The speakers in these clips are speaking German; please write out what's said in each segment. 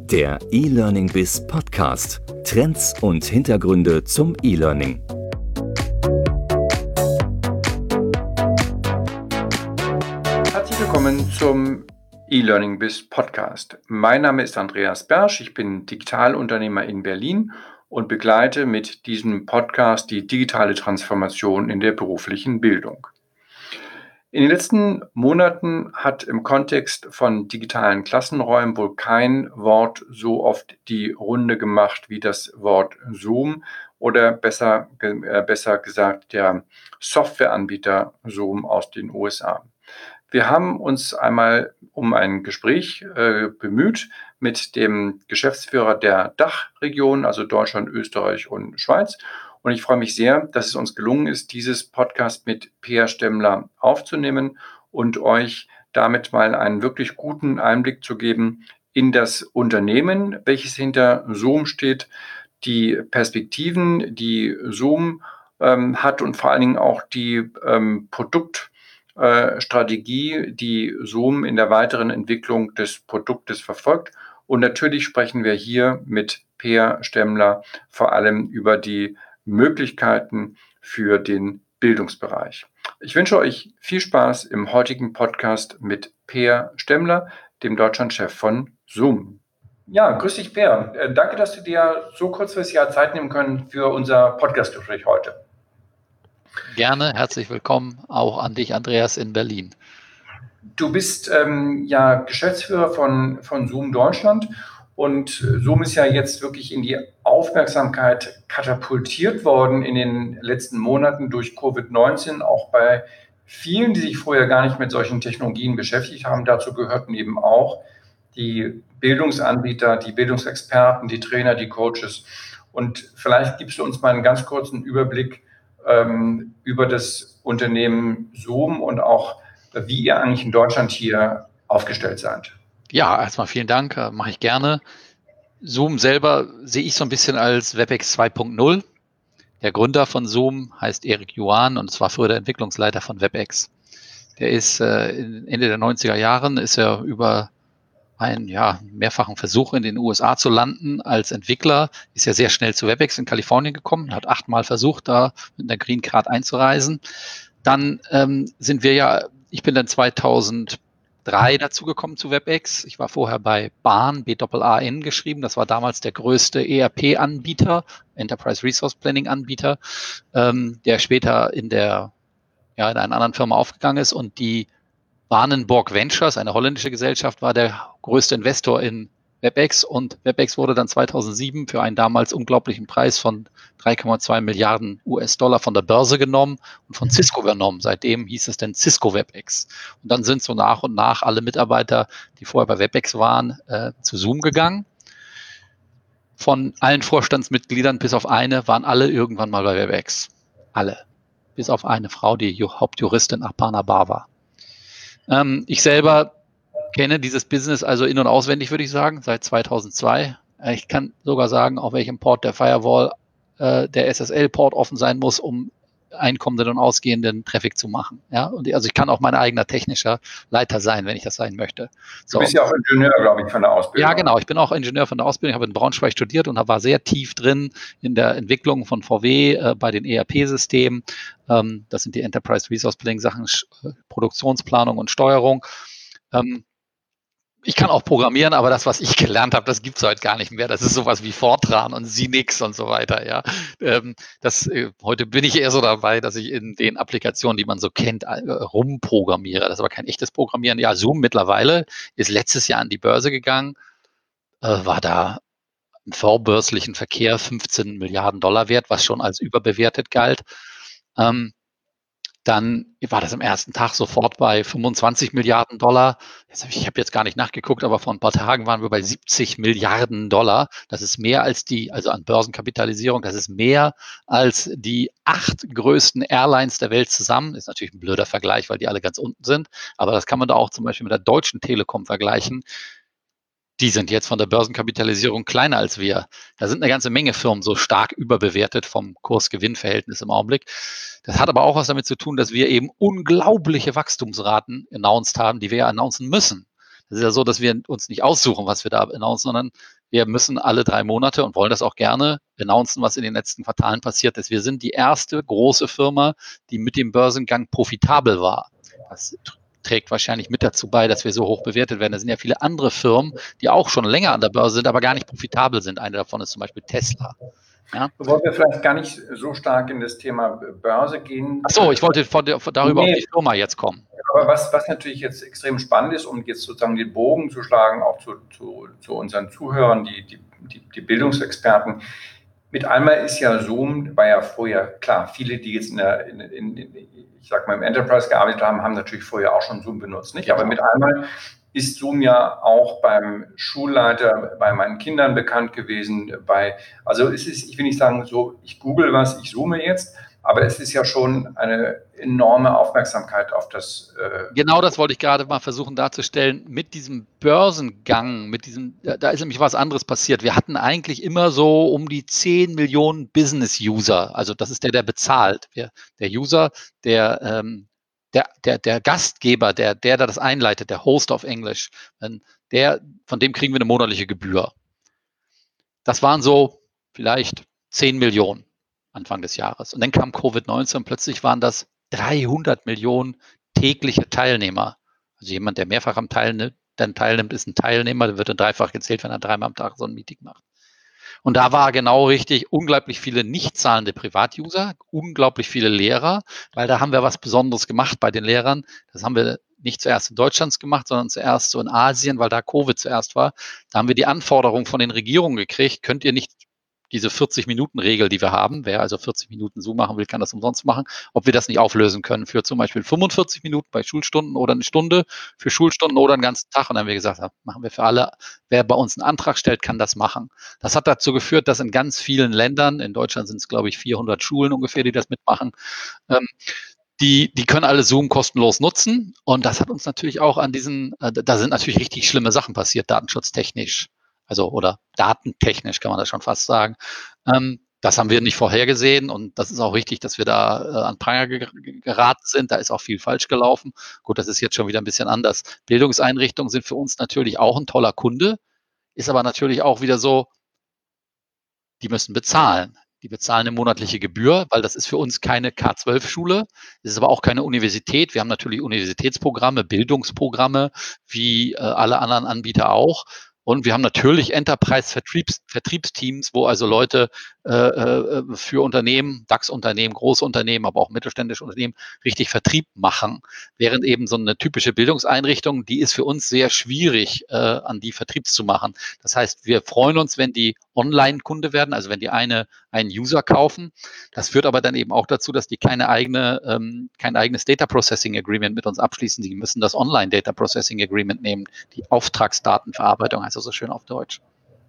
Der E-Learning Biz Podcast. Trends und Hintergründe zum E-Learning. Herzlich willkommen zum E-Learning Biz Podcast. Mein Name ist Andreas Bersch, ich bin Digitalunternehmer in Berlin und begleite mit diesem Podcast die digitale Transformation in der beruflichen Bildung. In den letzten Monaten hat im Kontext von digitalen Klassenräumen wohl kein Wort so oft die Runde gemacht wie das Wort Zoom oder besser gesagt der Softwareanbieter Zoom aus den USA. Wir haben uns einmal um ein Gespräch bemüht mit dem Geschäftsführer der Dachregion, also Deutschland, Österreich und Schweiz. Und ich freue mich sehr, dass es uns gelungen ist, dieses Podcast mit Peer Stemmler aufzunehmen und euch damit mal einen wirklich guten Einblick zu geben in das Unternehmen, welches hinter Zoom steht, die Perspektiven, die Zoom hat und vor allen Dingen auch die Produktstrategie, die Zoom in der weiteren Entwicklung des Produktes verfolgt. Und natürlich sprechen wir hier mit Peer Stemmler vor allem über die Möglichkeiten für den Bildungsbereich. Ich wünsche euch viel Spaß im heutigen Podcast mit Peer Stemmler, dem Deutschlandchef von Zoom. Ja, grüß dich, Peer. Danke, dass du dir so kurzfristig Zeit nehmen können für unser Podcastgespräch heute. Gerne, herzlich willkommen auch an dich, Andreas, in Berlin. Du bist ja Geschäftsführer von Zoom Deutschland und Zoom ist ja jetzt wirklich in die Aufmerksamkeit katapultiert worden in den letzten Monaten durch Covid-19, auch bei vielen, die sich vorher gar nicht mit solchen Technologien beschäftigt haben. Dazu gehörten eben auch die Bildungsanbieter, die Bildungsexperten, die Trainer, die Coaches. Und vielleicht gibst du uns mal einen ganz kurzen Überblick über das Unternehmen Zoom und auch wie ihr eigentlich in Deutschland hier aufgestellt seid. Ja, erstmal vielen Dank, mache ich gerne. Zoom selber sehe ich so ein bisschen als WebEx 2.0. Der Gründer von Zoom heißt Eric Yuan und es war früher der Entwicklungsleiter von WebEx. Der ist Ende der 90er Jahren ist er über einen mehrfachen Versuch in den USA zu landen als Entwickler, ist ja sehr schnell zu WebEx in Kalifornien gekommen, hat 8-mal versucht, da mit einer Green Card einzureisen. Dann ich bin dann 2003 dazugekommen zu WebEx. Ich war vorher bei BAAN, BAAN geschrieben. Das war damals der größte ERP-Anbieter, Enterprise Resource Planning-Anbieter, der später in einer anderen Firma aufgegangen ist. Und die Warnenborg Ventures, eine holländische Gesellschaft, war der größte Investor in WebEx und WebEx wurde dann 2007 für einen damals unglaublichen Preis von 3,2 Milliarden US-Dollar von der Börse genommen und von Cisco übernommen. Seitdem hieß es dann Cisco WebEx. Und dann sind so nach und nach alle Mitarbeiter, die vorher bei WebEx waren, zu Zoom gegangen. Von allen Vorstandsmitgliedern bis auf eine waren alle irgendwann mal bei WebEx. Alle. Bis auf eine Frau, die Hauptjuristin Aparna Bar war. Ich selber kenne dieses Business also in- und auswendig, würde ich sagen, seit 2002. Ich kann sogar sagen, auf welchem Port der Firewall der SSL-Port offen sein muss, um einkommenden und ausgehenden Traffic zu machen. Ja? Und also ich kann auch mein eigener technischer Leiter sein, wenn ich das sein möchte. Du bist ja auch Ingenieur, glaube ich, von der Ausbildung. Ja, genau. Ich bin auch Ingenieur von der Ausbildung. Ich habe in Braunschweig studiert und war sehr tief drin in der Entwicklung von VW bei den ERP-Systemen. Das sind die Enterprise Resource Planning Sachen, Produktionsplanung und Steuerung. Ich kann auch programmieren, aber das, was ich gelernt habe, das gibt's heute gar nicht mehr. Das ist sowas wie Fortran und Sinix und so weiter. Ja, heute bin ich eher so dabei, dass ich in den Applikationen, die man so kennt, rumprogrammiere. Das ist aber kein echtes Programmieren. Ja, Zoom mittlerweile ist letztes Jahr an die Börse gegangen, war da im vorbörslichen Verkehr 15 Milliarden Dollar wert, was schon als überbewertet galt. Dann war das am ersten Tag sofort bei 25 Milliarden Dollar. Ich habe jetzt gar nicht nachgeguckt, aber vor ein paar Tagen waren wir bei 70 Milliarden Dollar. Das ist mehr als also an Börsenkapitalisierung, das ist mehr als die 8 größten Airlines der Welt zusammen. Ist natürlich ein blöder Vergleich, weil die alle ganz unten sind. Aber das kann man da auch zum Beispiel mit der Deutschen Telekom vergleichen. Die sind jetzt von der Börsenkapitalisierung kleiner als wir. Da sind eine ganze Menge Firmen so stark überbewertet vom Kurs-Gewinn-Verhältnis im Augenblick. Das hat aber auch was damit zu tun, dass wir eben unglaubliche Wachstumsraten announced haben, die wir ja announcen müssen. Es ist ja so, dass wir uns nicht aussuchen, was wir da announcen, sondern wir müssen alle 3 Monate und wollen das auch gerne announcen, was in den letzten Quartalen passiert ist. Wir sind die erste große Firma, die mit dem Börsengang profitabel war. Das trägt wahrscheinlich mit dazu bei, dass wir so hoch bewertet werden. Da sind ja viele andere Firmen, die auch schon länger an der Börse sind, aber gar nicht profitabel sind. Eine davon ist zum Beispiel Tesla. Ja? Wollen wir vielleicht gar nicht so stark in das Thema Börse gehen? Achso, ich wollte darüber auf die Firma jetzt kommen. Aber was natürlich jetzt extrem spannend ist, um jetzt sozusagen den Bogen zu schlagen, auch zu unseren Zuhörern, die Bildungsexperten. Mit einmal ist ja Zoom, war ja vorher, klar, viele, die jetzt ich sag mal, im Enterprise gearbeitet haben, haben natürlich vorher auch schon Zoom benutzt, nicht? Aber mit einmal ist Zoom ja auch beim Schulleiter, bei meinen Kindern bekannt gewesen. Also ich will nicht sagen, so, ich google was, ich zoome jetzt, aber es ist ja schon eine enorme Aufmerksamkeit auf das. Genau das wollte ich gerade mal versuchen darzustellen. Mit diesem Börsengang, da ist nämlich was anderes passiert. Wir hatten eigentlich immer so um die 10 Millionen Business-User. Also das ist der bezahlt. Der User, der Gastgeber, der das einleitet, der Host auf Englisch, von dem kriegen wir eine monatliche Gebühr. Das waren so vielleicht 10 Millionen Anfang des Jahres. Und dann kam Covid-19 und plötzlich waren das 300 Millionen tägliche Teilnehmer. Also jemand, der mehrfach am teilnimmt, ist ein Teilnehmer, der wird dann dreifach gezählt, wenn er 3-mal am Tag so ein Meeting macht. Und da war genau richtig unglaublich viele nicht zahlende Privatuser, unglaublich viele Lehrer, weil da haben wir was Besonderes gemacht bei den Lehrern. Das haben wir nicht zuerst in Deutschland gemacht, sondern zuerst so in Asien, weil da Covid zuerst war. Da haben wir die Anforderung von den Regierungen gekriegt, könnt ihr nicht diese 40-Minuten-Regel, die wir haben, wer also 40 Minuten Zoom machen will, kann das umsonst machen, ob wir das nicht auflösen können für zum Beispiel 45 Minuten bei Schulstunden oder eine Stunde für Schulstunden oder einen ganzen Tag. Und dann haben wir gesagt, machen wir für alle, wer bei uns einen Antrag stellt, kann das machen. Das hat dazu geführt, dass in ganz vielen Ländern, in Deutschland sind es, glaube ich, 400 Schulen ungefähr, die das mitmachen, die können alle Zoom kostenlos nutzen. Und das hat uns natürlich auch da sind natürlich richtig schlimme Sachen passiert, datenschutztechnisch. Also, oder datentechnisch kann man das schon fast sagen. Das haben wir nicht vorhergesehen und das ist auch richtig, dass wir da an Pranger geraten sind. Da ist auch viel falsch gelaufen. Gut, das ist jetzt schon wieder ein bisschen anders. Bildungseinrichtungen sind für uns natürlich auch ein toller Kunde, ist aber natürlich auch wieder so, die müssen bezahlen. Die bezahlen eine monatliche Gebühr, weil das ist für uns keine K12-Schule. Es ist aber auch keine Universität. Wir haben natürlich Universitätsprogramme, Bildungsprogramme, wie alle anderen Anbieter auch. Und wir haben natürlich Enterprise-Vertriebsteams, wo also Leute für Unternehmen, DAX-Unternehmen, große Unternehmen, aber auch mittelständische Unternehmen richtig Vertrieb machen. Während eben so eine typische Bildungseinrichtung, die ist für uns sehr schwierig, an die Vertriebs zu machen. Das heißt, wir freuen uns, wenn die Online-Kunde werden, also wenn die einen User kaufen. Das führt aber dann eben auch dazu, dass die kein eigenes Data Processing Agreement mit uns abschließen. Die müssen das Online Data Processing Agreement nehmen, die Auftragsdatenverarbeitung, heißt das so schön auf Deutsch.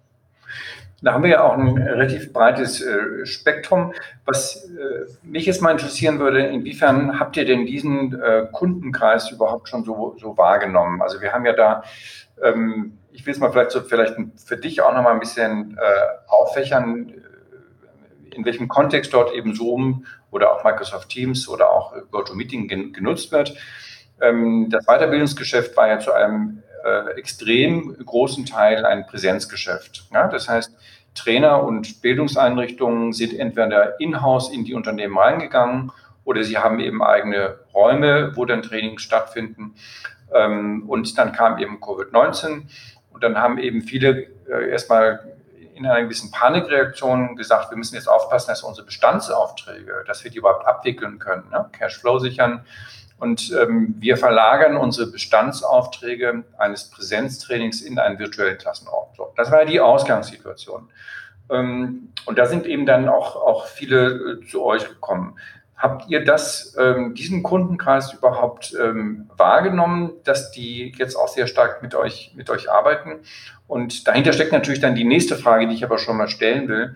Da haben wir ja auch ein relativ breites Spektrum. Was mich jetzt mal interessieren würde, inwiefern habt ihr denn diesen Kundenkreis überhaupt schon so wahrgenommen? Also wir haben ja da, ich will es mal vielleicht für dich auch noch mal ein bisschen auffächern, in welchem Kontext dort eben Zoom oder auch Microsoft Teams oder auch GoToMeeting genutzt wird. Das Weiterbildungsgeschäft war ja zu einem extrem großen Teil ein Präsenzgeschäft. Ja? Das heißt, Trainer und Bildungseinrichtungen sind entweder in-house in die Unternehmen reingegangen oder sie haben eben eigene Räume, wo dann Trainings stattfinden. Und dann kam eben Covid-19 und dann haben eben viele erstmal in einer gewissen Panikreaktion gesagt, wir müssen jetzt aufpassen, dass unsere Bestandsaufträge, dass wir die überhaupt abwickeln können, ne? Cashflow sichern. Und wir verlagern unsere Bestandsaufträge eines Präsenztrainings in einen virtuellen Klassenraum. So, das war ja die Ausgangssituation. Und da sind eben dann auch viele zu euch gekommen. Habt ihr diesen Kundenkreis überhaupt wahrgenommen, dass die jetzt auch sehr stark mit euch arbeiten? Und dahinter steckt natürlich dann die nächste Frage, die ich aber schon mal stellen will.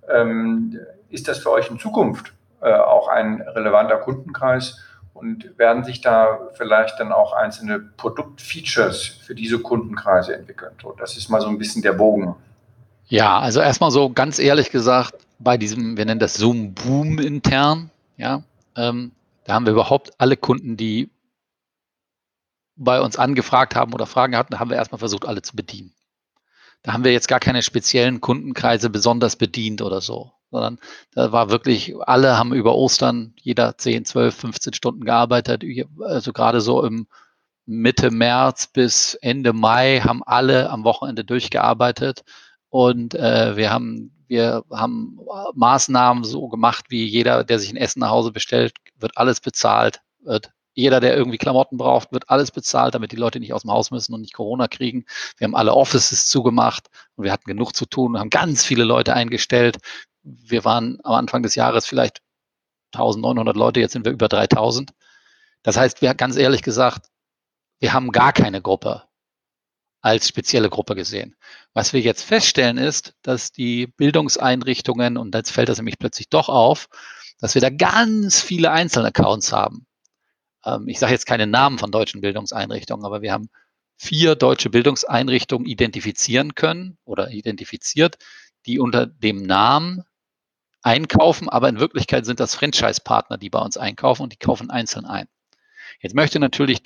Ist das für euch in Zukunft auch ein relevanter Kundenkreis? Und werden sich da vielleicht dann auch einzelne Produktfeatures für diese Kundenkreise entwickeln? So, das ist mal so ein bisschen der Bogen. Ja, also erstmal so ganz ehrlich gesagt, bei diesem, wir nennen das Zoom-Boom intern, ja, da haben wir überhaupt alle Kunden, die bei uns angefragt haben oder Fragen hatten, haben wir erstmal versucht, alle zu bedienen. Da haben wir jetzt gar keine speziellen Kundenkreise besonders bedient oder so, sondern da war wirklich, alle haben über Ostern jeder 10, 12, 15 Stunden gearbeitet. Also gerade so im Mitte März bis Ende Mai haben alle am Wochenende durchgearbeitet und wir haben Maßnahmen so gemacht, wie jeder, der sich ein Essen nach Hause bestellt, wird alles bezahlt, jeder, der irgendwie Klamotten braucht, wird alles bezahlt, damit die Leute nicht aus dem Haus müssen und nicht Corona kriegen. Wir haben alle Offices zugemacht und wir hatten genug zu tun, haben ganz viele Leute eingestellt. Wir waren am Anfang des Jahres vielleicht 1900 Leute, jetzt sind wir über 3000. Das heißt, wir ganz ehrlich gesagt, wir haben gar keine Gruppe als spezielle Gruppe gesehen. Was wir jetzt feststellen ist, dass die Bildungseinrichtungen, und jetzt fällt das nämlich plötzlich doch auf, dass wir da ganz viele Einzelaccounts haben. Ich sage jetzt keine Namen von deutschen Bildungseinrichtungen, aber wir haben 4 deutsche Bildungseinrichtungen identifizieren können oder identifiziert, die unter dem Namen einkaufen, aber in Wirklichkeit sind das Franchise-Partner, die bei uns einkaufen und die kaufen einzeln ein. Jetzt möchte natürlich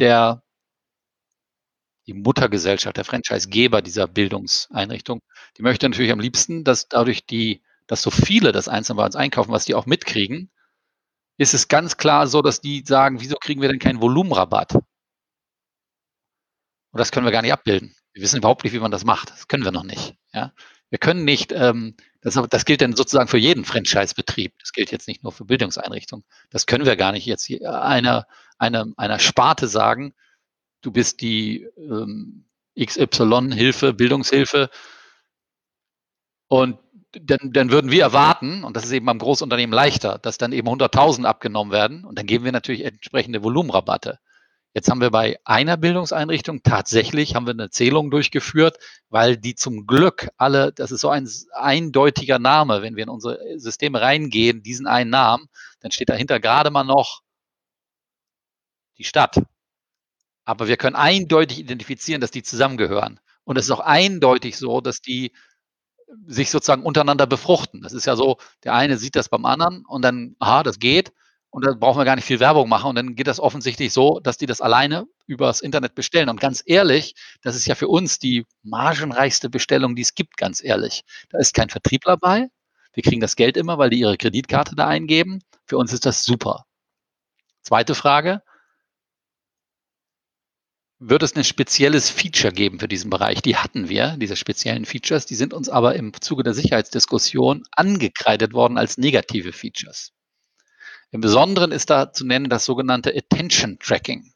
die Muttergesellschaft, der Franchisegeber dieser Bildungseinrichtung, die möchte natürlich am liebsten, dass dass so viele das einzeln bei uns einkaufen, was die auch mitkriegen, ist es ganz klar so, dass die sagen, wieso kriegen wir denn keinen Volumenrabatt? Und das können wir gar nicht abbilden. Wir wissen überhaupt nicht, wie man das macht. Das können wir noch nicht. Ja? Wir können nicht, das gilt dann sozusagen für jeden Franchise-Betrieb. Das gilt jetzt nicht nur für Bildungseinrichtungen. Das können wir gar nicht jetzt einer Sparte sagen, du bist die XY-Hilfe, Bildungshilfe. Und dann würden wir erwarten, und das ist eben beim Großunternehmen leichter, dass dann eben 100.000 abgenommen werden. Und dann geben wir natürlich entsprechende Volumenrabatte. Jetzt haben wir bei einer Bildungseinrichtung tatsächlich, haben wir eine Zählung durchgeführt, weil die zum Glück alle, das ist so ein eindeutiger Name, wenn wir in unsere Systeme reingehen, diesen einen Namen, dann steht dahinter gerade mal noch die Stadt. Aber wir können eindeutig identifizieren, dass die zusammengehören. Und es ist auch eindeutig so, dass die sich sozusagen untereinander befruchten. Das ist ja so, der eine sieht das beim anderen und dann, aha, das geht. Und dann brauchen wir gar nicht viel Werbung machen. Und dann geht das offensichtlich so, dass die das alleine übers Internet bestellen. Und ganz ehrlich, das ist ja für uns die margenreichste Bestellung, die es gibt, ganz ehrlich. Da ist kein Vertriebler bei. Wir kriegen das Geld immer, weil die ihre Kreditkarte da eingeben. Für uns ist das super. Zweite Frage. Wird es ein spezielles Feature geben für diesen Bereich? Die hatten wir, diese speziellen Features, die sind uns aber im Zuge der Sicherheitsdiskussion angekreidet worden als negative Features. Im Besonderen ist da zu nennen das sogenannte Attention Tracking.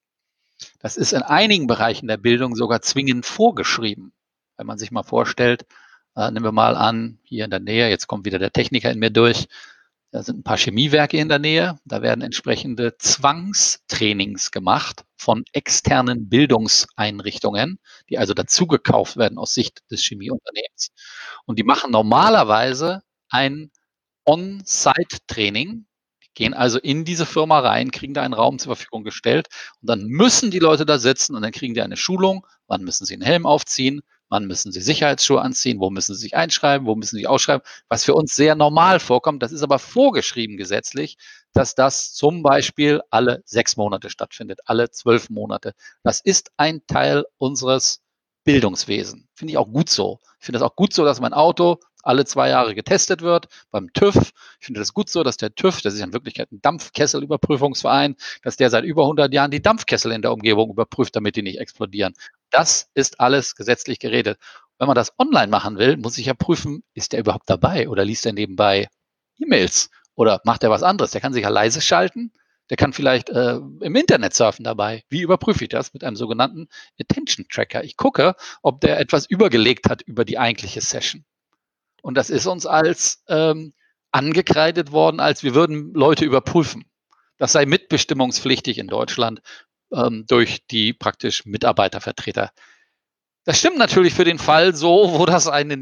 Das ist in einigen Bereichen der Bildung sogar zwingend vorgeschrieben. Wenn man sich mal vorstellt, nehmen wir mal an, hier in der Nähe, jetzt kommt wieder der Techniker in mir durch, da sind ein paar Chemiewerke in der Nähe. Da werden entsprechende Zwangstrainings gemacht von externen Bildungseinrichtungen, die also dazugekauft werden aus Sicht des Chemieunternehmens. Und die machen normalerweise ein On-Site-Training. Die gehen also in diese Firma rein, kriegen da einen Raum zur Verfügung gestellt und dann müssen die Leute da sitzen und dann kriegen die eine Schulung. Wann müssen sie einen Helm aufziehen? Wann müssen sie Sicherheitsschuhe anziehen? Wo müssen sie sich einschreiben? Wo müssen sie sich ausschreiben? Was für uns sehr normal vorkommt, das ist aber vorgeschrieben gesetzlich, dass das zum Beispiel alle 6 Monate stattfindet, alle 12 Monate. Das ist ein Teil unseres Bildungswesens. Finde ich auch gut so. Ich finde es auch gut so, dass mein Auto alle 2 Jahre getestet wird beim TÜV. Ich finde das gut so, dass der TÜV, das ist in Wirklichkeit ein Dampfkesselüberprüfungsverein, dass der seit über 100 Jahren die Dampfkessel in der Umgebung überprüft, damit die nicht explodieren. Das ist alles gesetzlich geregelt. Wenn man das online machen will, muss ich ja prüfen, ist der überhaupt dabei oder liest er nebenbei E-Mails oder macht er was anderes? Der kann sich ja leise schalten, der kann vielleicht im Internet surfen dabei. Wie überprüfe ich das? Mit einem sogenannten Attention Tracker. Ich gucke, ob der etwas übergelegt hat über die eigentliche Session. Und das ist uns als angekreidet worden, als wir würden Leute überprüfen. Das sei mitbestimmungspflichtig in Deutschland durch die praktisch Mitarbeitervertreter. Das stimmt natürlich für den Fall so, wo das eine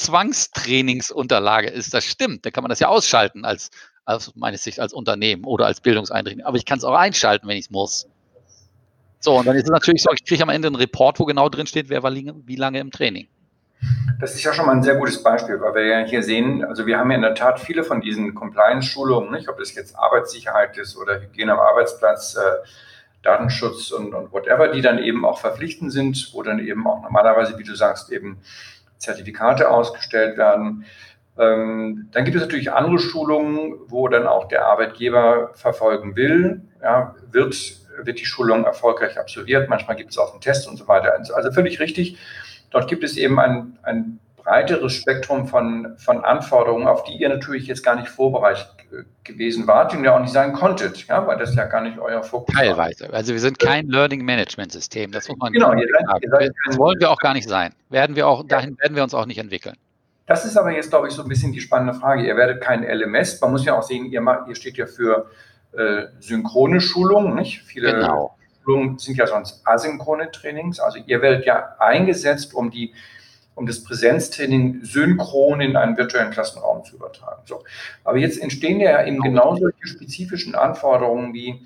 Nicht-Zwangstrainingsunterlage ist. Das stimmt. Da kann man das ja ausschalten aus meiner Sicht als Unternehmen oder als Bildungseinrichtung. Aber ich kann es auch einschalten, wenn ich es muss. So, und dann ist es natürlich so, ich kriege am Ende einen Report, wo genau drin steht, wer war wie lange im Training. Das ist ja schon mal ein sehr gutes Beispiel, weil wir ja hier sehen, also wir haben ja in der Tat viele von diesen Compliance-Schulungen, nicht, ob das jetzt Arbeitssicherheit ist oder Hygiene am Arbeitsplatz, Datenschutz und whatever, die dann eben auch verpflichtend sind, wo dann eben auch normalerweise, wie du sagst, eben Zertifikate ausgestellt werden. Dann gibt es natürlich andere Schulungen, wo dann auch der Arbeitgeber verfolgen will, ja, wird die Schulung erfolgreich absolviert. Manchmal gibt es auch einen Test und so weiter. Also völlig richtig. Dort gibt es eben ein breiteres Spektrum von Anforderungen, auf die ihr natürlich jetzt gar nicht vorbereitet gewesen wart und ja auch nicht sein konntet, ja, weil das ja gar nicht euer Fokus war. Teilweise. Also wir sind kein Learning Management System. Das muss man genau, sagen. Das wollen wir auch gar nicht sein. Dahin werden wir uns auch nicht entwickeln. Das ist aber jetzt, glaube ich, so ein bisschen die spannende Frage. Ihr werdet kein LMS. Man muss ja auch sehen, ihr steht ja für synchrone Schulungen, nicht? Viele Schulungen sind ja sonst asynchrone Trainings. Also ihr werdet ja eingesetzt, um das Präsenztraining synchron in einen virtuellen Klassenraum zu übertragen. So. Aber jetzt entstehen ja eben genau solche spezifischen Anforderungen wie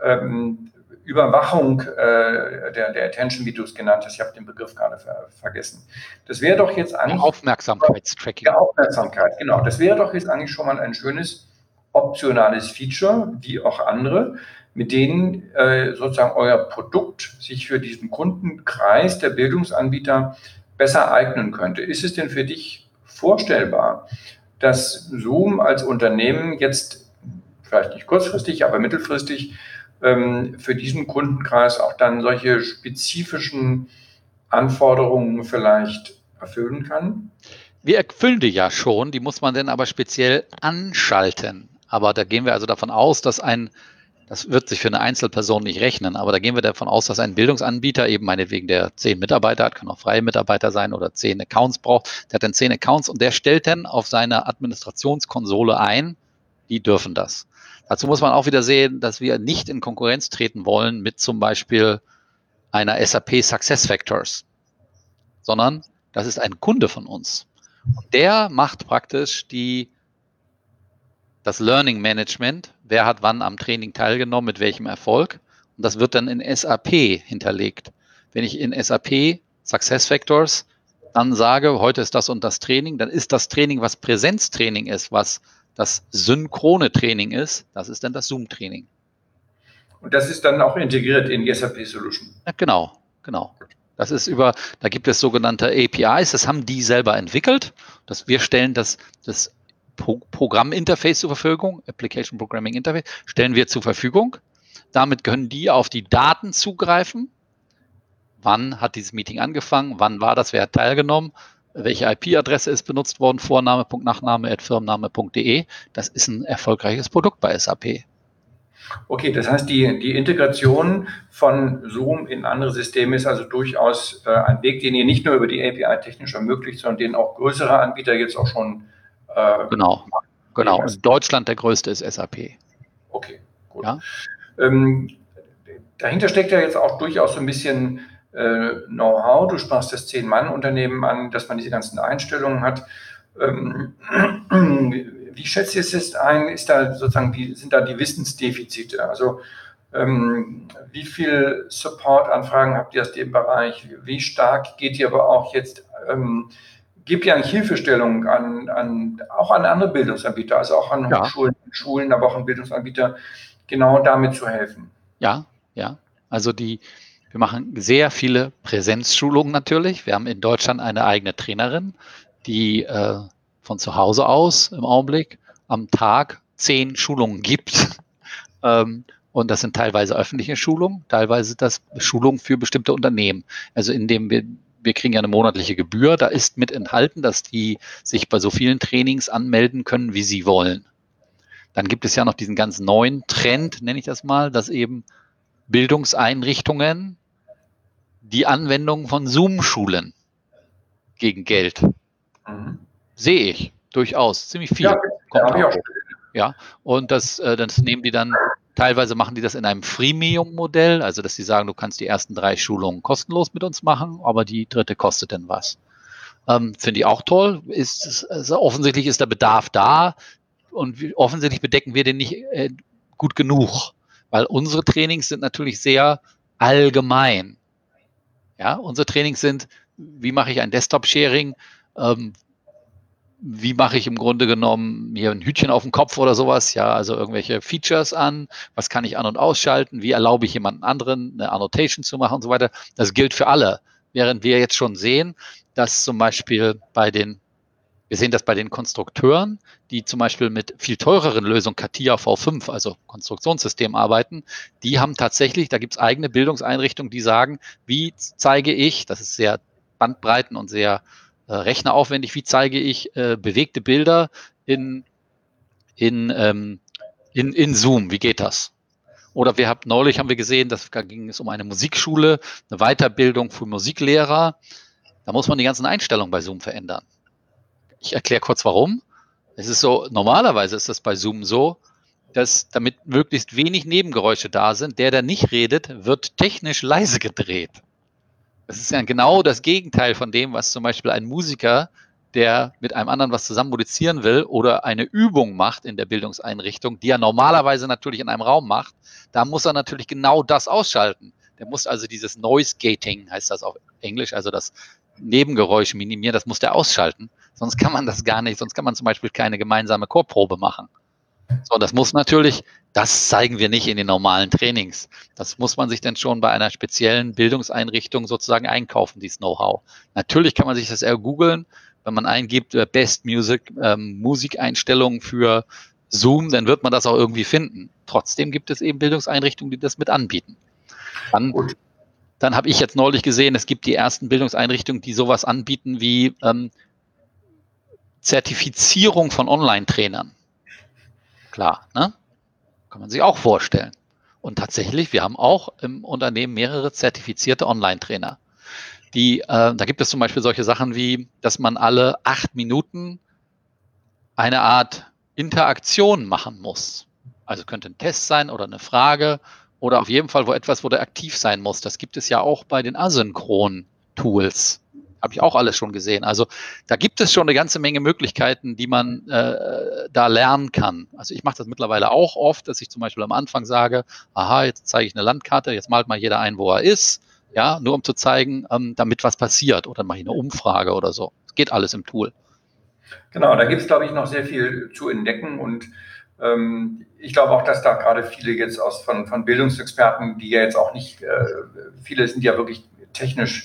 Überwachung der Attention, wie du es genannt hast. Ich habe den Begriff gerade vergessen. Das wäre doch jetzt eigentlich... Aufmerksamkeitstracking. Ja, Aufmerksamkeit, genau. Das wäre doch jetzt eigentlich schon mal ein schönes optionales Feature, wie auch andere, mit denen sozusagen euer Produkt sich für diesen Kundenkreis der Bildungsanbieter besser eignen könnte. Ist es denn für dich vorstellbar, dass Zoom als Unternehmen jetzt, vielleicht nicht kurzfristig, aber mittelfristig, für diesen Kundenkreis auch dann solche spezifischen Anforderungen vielleicht erfüllen kann? Wir erfüllen die ja schon, die muss man dann aber speziell anschalten. Aber da gehen wir also davon aus, dass das wird sich für eine Einzelperson nicht rechnen, aber da gehen wir davon aus, dass ein Bildungsanbieter eben meinetwegen, der 10 Mitarbeiter hat, kann auch freie Mitarbeiter sein oder 10 Accounts braucht, der hat dann 10 Accounts und der stellt dann auf seiner Administrationskonsole ein, die dürfen das. Dazu muss man auch wieder sehen, dass wir nicht in Konkurrenz treten wollen mit zum Beispiel einer SAP SuccessFactors, sondern das ist ein Kunde von uns. Und der macht praktisch das Learning Management, wer hat wann am Training teilgenommen, mit welchem Erfolg. Und das wird dann in SAP hinterlegt. Wenn ich in SAP SuccessFactors dann sage, heute ist das und das Training, dann ist das Training, was Präsenztraining ist, was das synchrone Training ist, das ist dann das Zoom-Training. Und das ist dann auch integriert in die SAP Solution? Ja, genau. Das ist da gibt es sogenannte APIs, das haben die selber entwickelt. Wir stellen das Programminterface zur Verfügung, Application Programming Interface, stellen wir zur Verfügung. Damit können die auf die Daten zugreifen. Wann hat dieses Meeting angefangen? Wann war das? Wer hat teilgenommen? Welche IP-Adresse ist benutzt worden? Vorname.nachname@firmenname.de. Das ist ein erfolgreiches Produkt bei SAP. Okay, das heißt, die Integration von Zoom in andere Systeme ist also durchaus ein Weg, den ihr nicht nur über die API technisch ermöglicht, sondern den auch größere Anbieter jetzt auch schon Genau. In Deutschland der größte ist SAP. Okay, gut. Ja? Dahinter steckt ja jetzt auch durchaus so ein bisschen Know-how. Du sprachst das 10-Mann-Unternehmen an, dass man diese ganzen Einstellungen hat. Wie schätzt ihr es jetzt ein? Sind da die Wissensdefizite? Also wie viel Support-Anfragen habt ihr aus dem Bereich? Wie stark geht ihr aber auch jetzt? Gebt ihr eigentlich Hilfestellung auch an andere Bildungsanbieter, also auch an Hochschulen, aber auch an Bildungsanbieter, genau damit zu helfen? Ja. Also wir machen sehr viele Präsenzschulungen natürlich. Wir haben in Deutschland eine eigene Trainerin, die von zu Hause aus im Augenblick am Tag 10 Schulungen gibt. Und das sind teilweise öffentliche Schulungen, teilweise das Schulungen für bestimmte Unternehmen. Also indem wir kriegen ja eine monatliche Gebühr, da ist mit enthalten, dass die sich bei so vielen Trainings anmelden können, wie sie wollen. Dann gibt es ja noch diesen ganz neuen Trend, nenne ich das mal, dass eben Bildungseinrichtungen die Anwendung von Zoom-Schulen gegen Geld. Sehe ich durchaus ziemlich viel. Ja, und das nehmen die dann, teilweise machen die das in einem Freemium-Modell, also dass sie sagen, du kannst die ersten 3 Schulungen kostenlos mit uns machen, aber die 3. kostet dann was. Finde ich auch toll. Offensichtlich ist der Bedarf da und offensichtlich bedecken wir den nicht gut genug, weil unsere Trainings sind natürlich sehr allgemein. Ja, unsere Trainings sind, wie mache ich ein Desktop-Sharing? wie mache ich im Grunde genommen hier ein Hütchen auf dem Kopf oder sowas, ja, also irgendwelche Features an, was kann ich an- und ausschalten, wie erlaube ich jemanden anderen eine Annotation zu machen und so weiter. Das gilt für alle. Während wir jetzt schon sehen, dass zum Beispiel wir sehen das bei den Konstrukteuren, die zum Beispiel mit viel teureren Lösungen, CATIA V5, also Konstruktionssystem arbeiten, die haben tatsächlich, da gibt es eigene Bildungseinrichtungen, die sagen, wie zeige ich, das ist sehr bandbreiten und sehr rechneraufwendig, wie zeige ich bewegte Bilder in, in Zoom, wie geht das? Oder neulich haben wir gesehen, da ging es um eine Musikschule, eine Weiterbildung für Musiklehrer. Da muss man die ganzen Einstellungen bei Zoom verändern. Ich erkläre kurz warum. Es ist so, normalerweise ist das bei Zoom so, dass damit möglichst wenig Nebengeräusche da sind, der nicht redet, wird technisch leise gedreht. Das ist ja genau das Gegenteil von dem, was zum Beispiel ein Musiker, der mit einem anderen was zusammen musizieren will oder eine Übung macht in der Bildungseinrichtung, die er normalerweise natürlich in einem Raum macht, da muss er natürlich genau das ausschalten. Der muss also dieses Noise Gating, heißt das auf Englisch, also das Nebengeräusch minimieren, das muss der ausschalten. Sonst kann man das gar nicht, sonst kann man zum Beispiel keine gemeinsame Chorprobe machen. So, das muss natürlich, das zeigen wir nicht in den normalen Trainings. Das muss man sich dann schon bei einer speziellen Bildungseinrichtung sozusagen einkaufen, dieses Know-how. Natürlich kann man sich das googeln, wenn man eingibt Best Music, Musikeinstellungen für Zoom, dann wird man das auch irgendwie finden. Trotzdem gibt es eben Bildungseinrichtungen, die das mit anbieten. Dann habe ich jetzt neulich gesehen, es gibt die ersten Bildungseinrichtungen, die sowas anbieten wie Zertifizierung von Online-Trainern. Klar, ne? Kann man sich auch vorstellen. Und tatsächlich, wir haben auch im Unternehmen mehrere zertifizierte Online-Trainer. Da gibt es zum Beispiel solche Sachen wie, dass man alle 8 Minuten eine Art Interaktion machen muss. Also könnte ein Test sein oder eine Frage oder auf jeden Fall wo der aktiv sein muss. Das gibt es ja auch bei den Asynchron-Tools. Habe ich auch alles schon gesehen. Also da gibt es schon eine ganze Menge Möglichkeiten, die man da lernen kann. Also ich mache das mittlerweile auch oft, dass ich zum Beispiel am Anfang sage, aha, jetzt zeige ich eine Landkarte, jetzt malt mal jeder ein, wo er ist, ja, nur um zu zeigen, damit was passiert. Oder mache ich eine Umfrage oder so. Das geht alles im Tool. Genau, da gibt es, glaube ich, noch sehr viel zu entdecken und ich glaube auch, dass da gerade viele jetzt von Bildungsexperten, die ja jetzt auch nicht, viele sind ja wirklich technisch,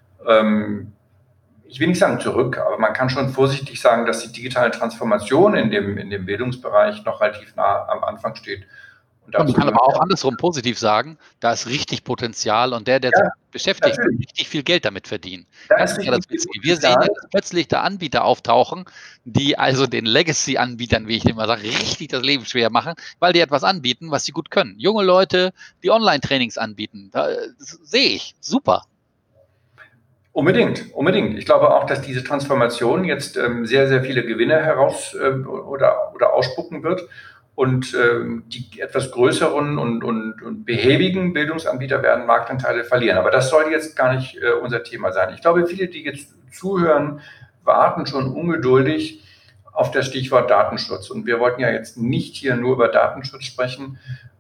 ich will nicht sagen zurück, aber man kann schon vorsichtig sagen, dass die digitale Transformation in dem Bildungsbereich noch relativ nah am Anfang steht. Und man kann aber auch andersrum positiv sagen, da ist richtig Potenzial und der sich beschäftigt, wird richtig viel Geld damit verdienen. Das ist ja das Witzige. Wir sehen ja, dass plötzlich da Anbieter auftauchen, die also den Legacy-Anbietern, wie ich immer sage, richtig das Leben schwer machen, weil die etwas anbieten, was sie gut können. Junge Leute, die Online-Trainings anbieten, das sehe ich. Super. Unbedingt. Ich glaube auch, dass diese Transformation jetzt sehr, sehr viele Gewinne heraus oder ausspucken wird und die etwas größeren und behäbigen Bildungsanbieter werden Marktanteile verlieren. Aber das soll jetzt gar nicht unser Thema sein. Ich glaube, viele, die jetzt zuhören, warten schon ungeduldig auf das Stichwort Datenschutz. Und wir wollten ja jetzt nicht hier nur über Datenschutz sprechen,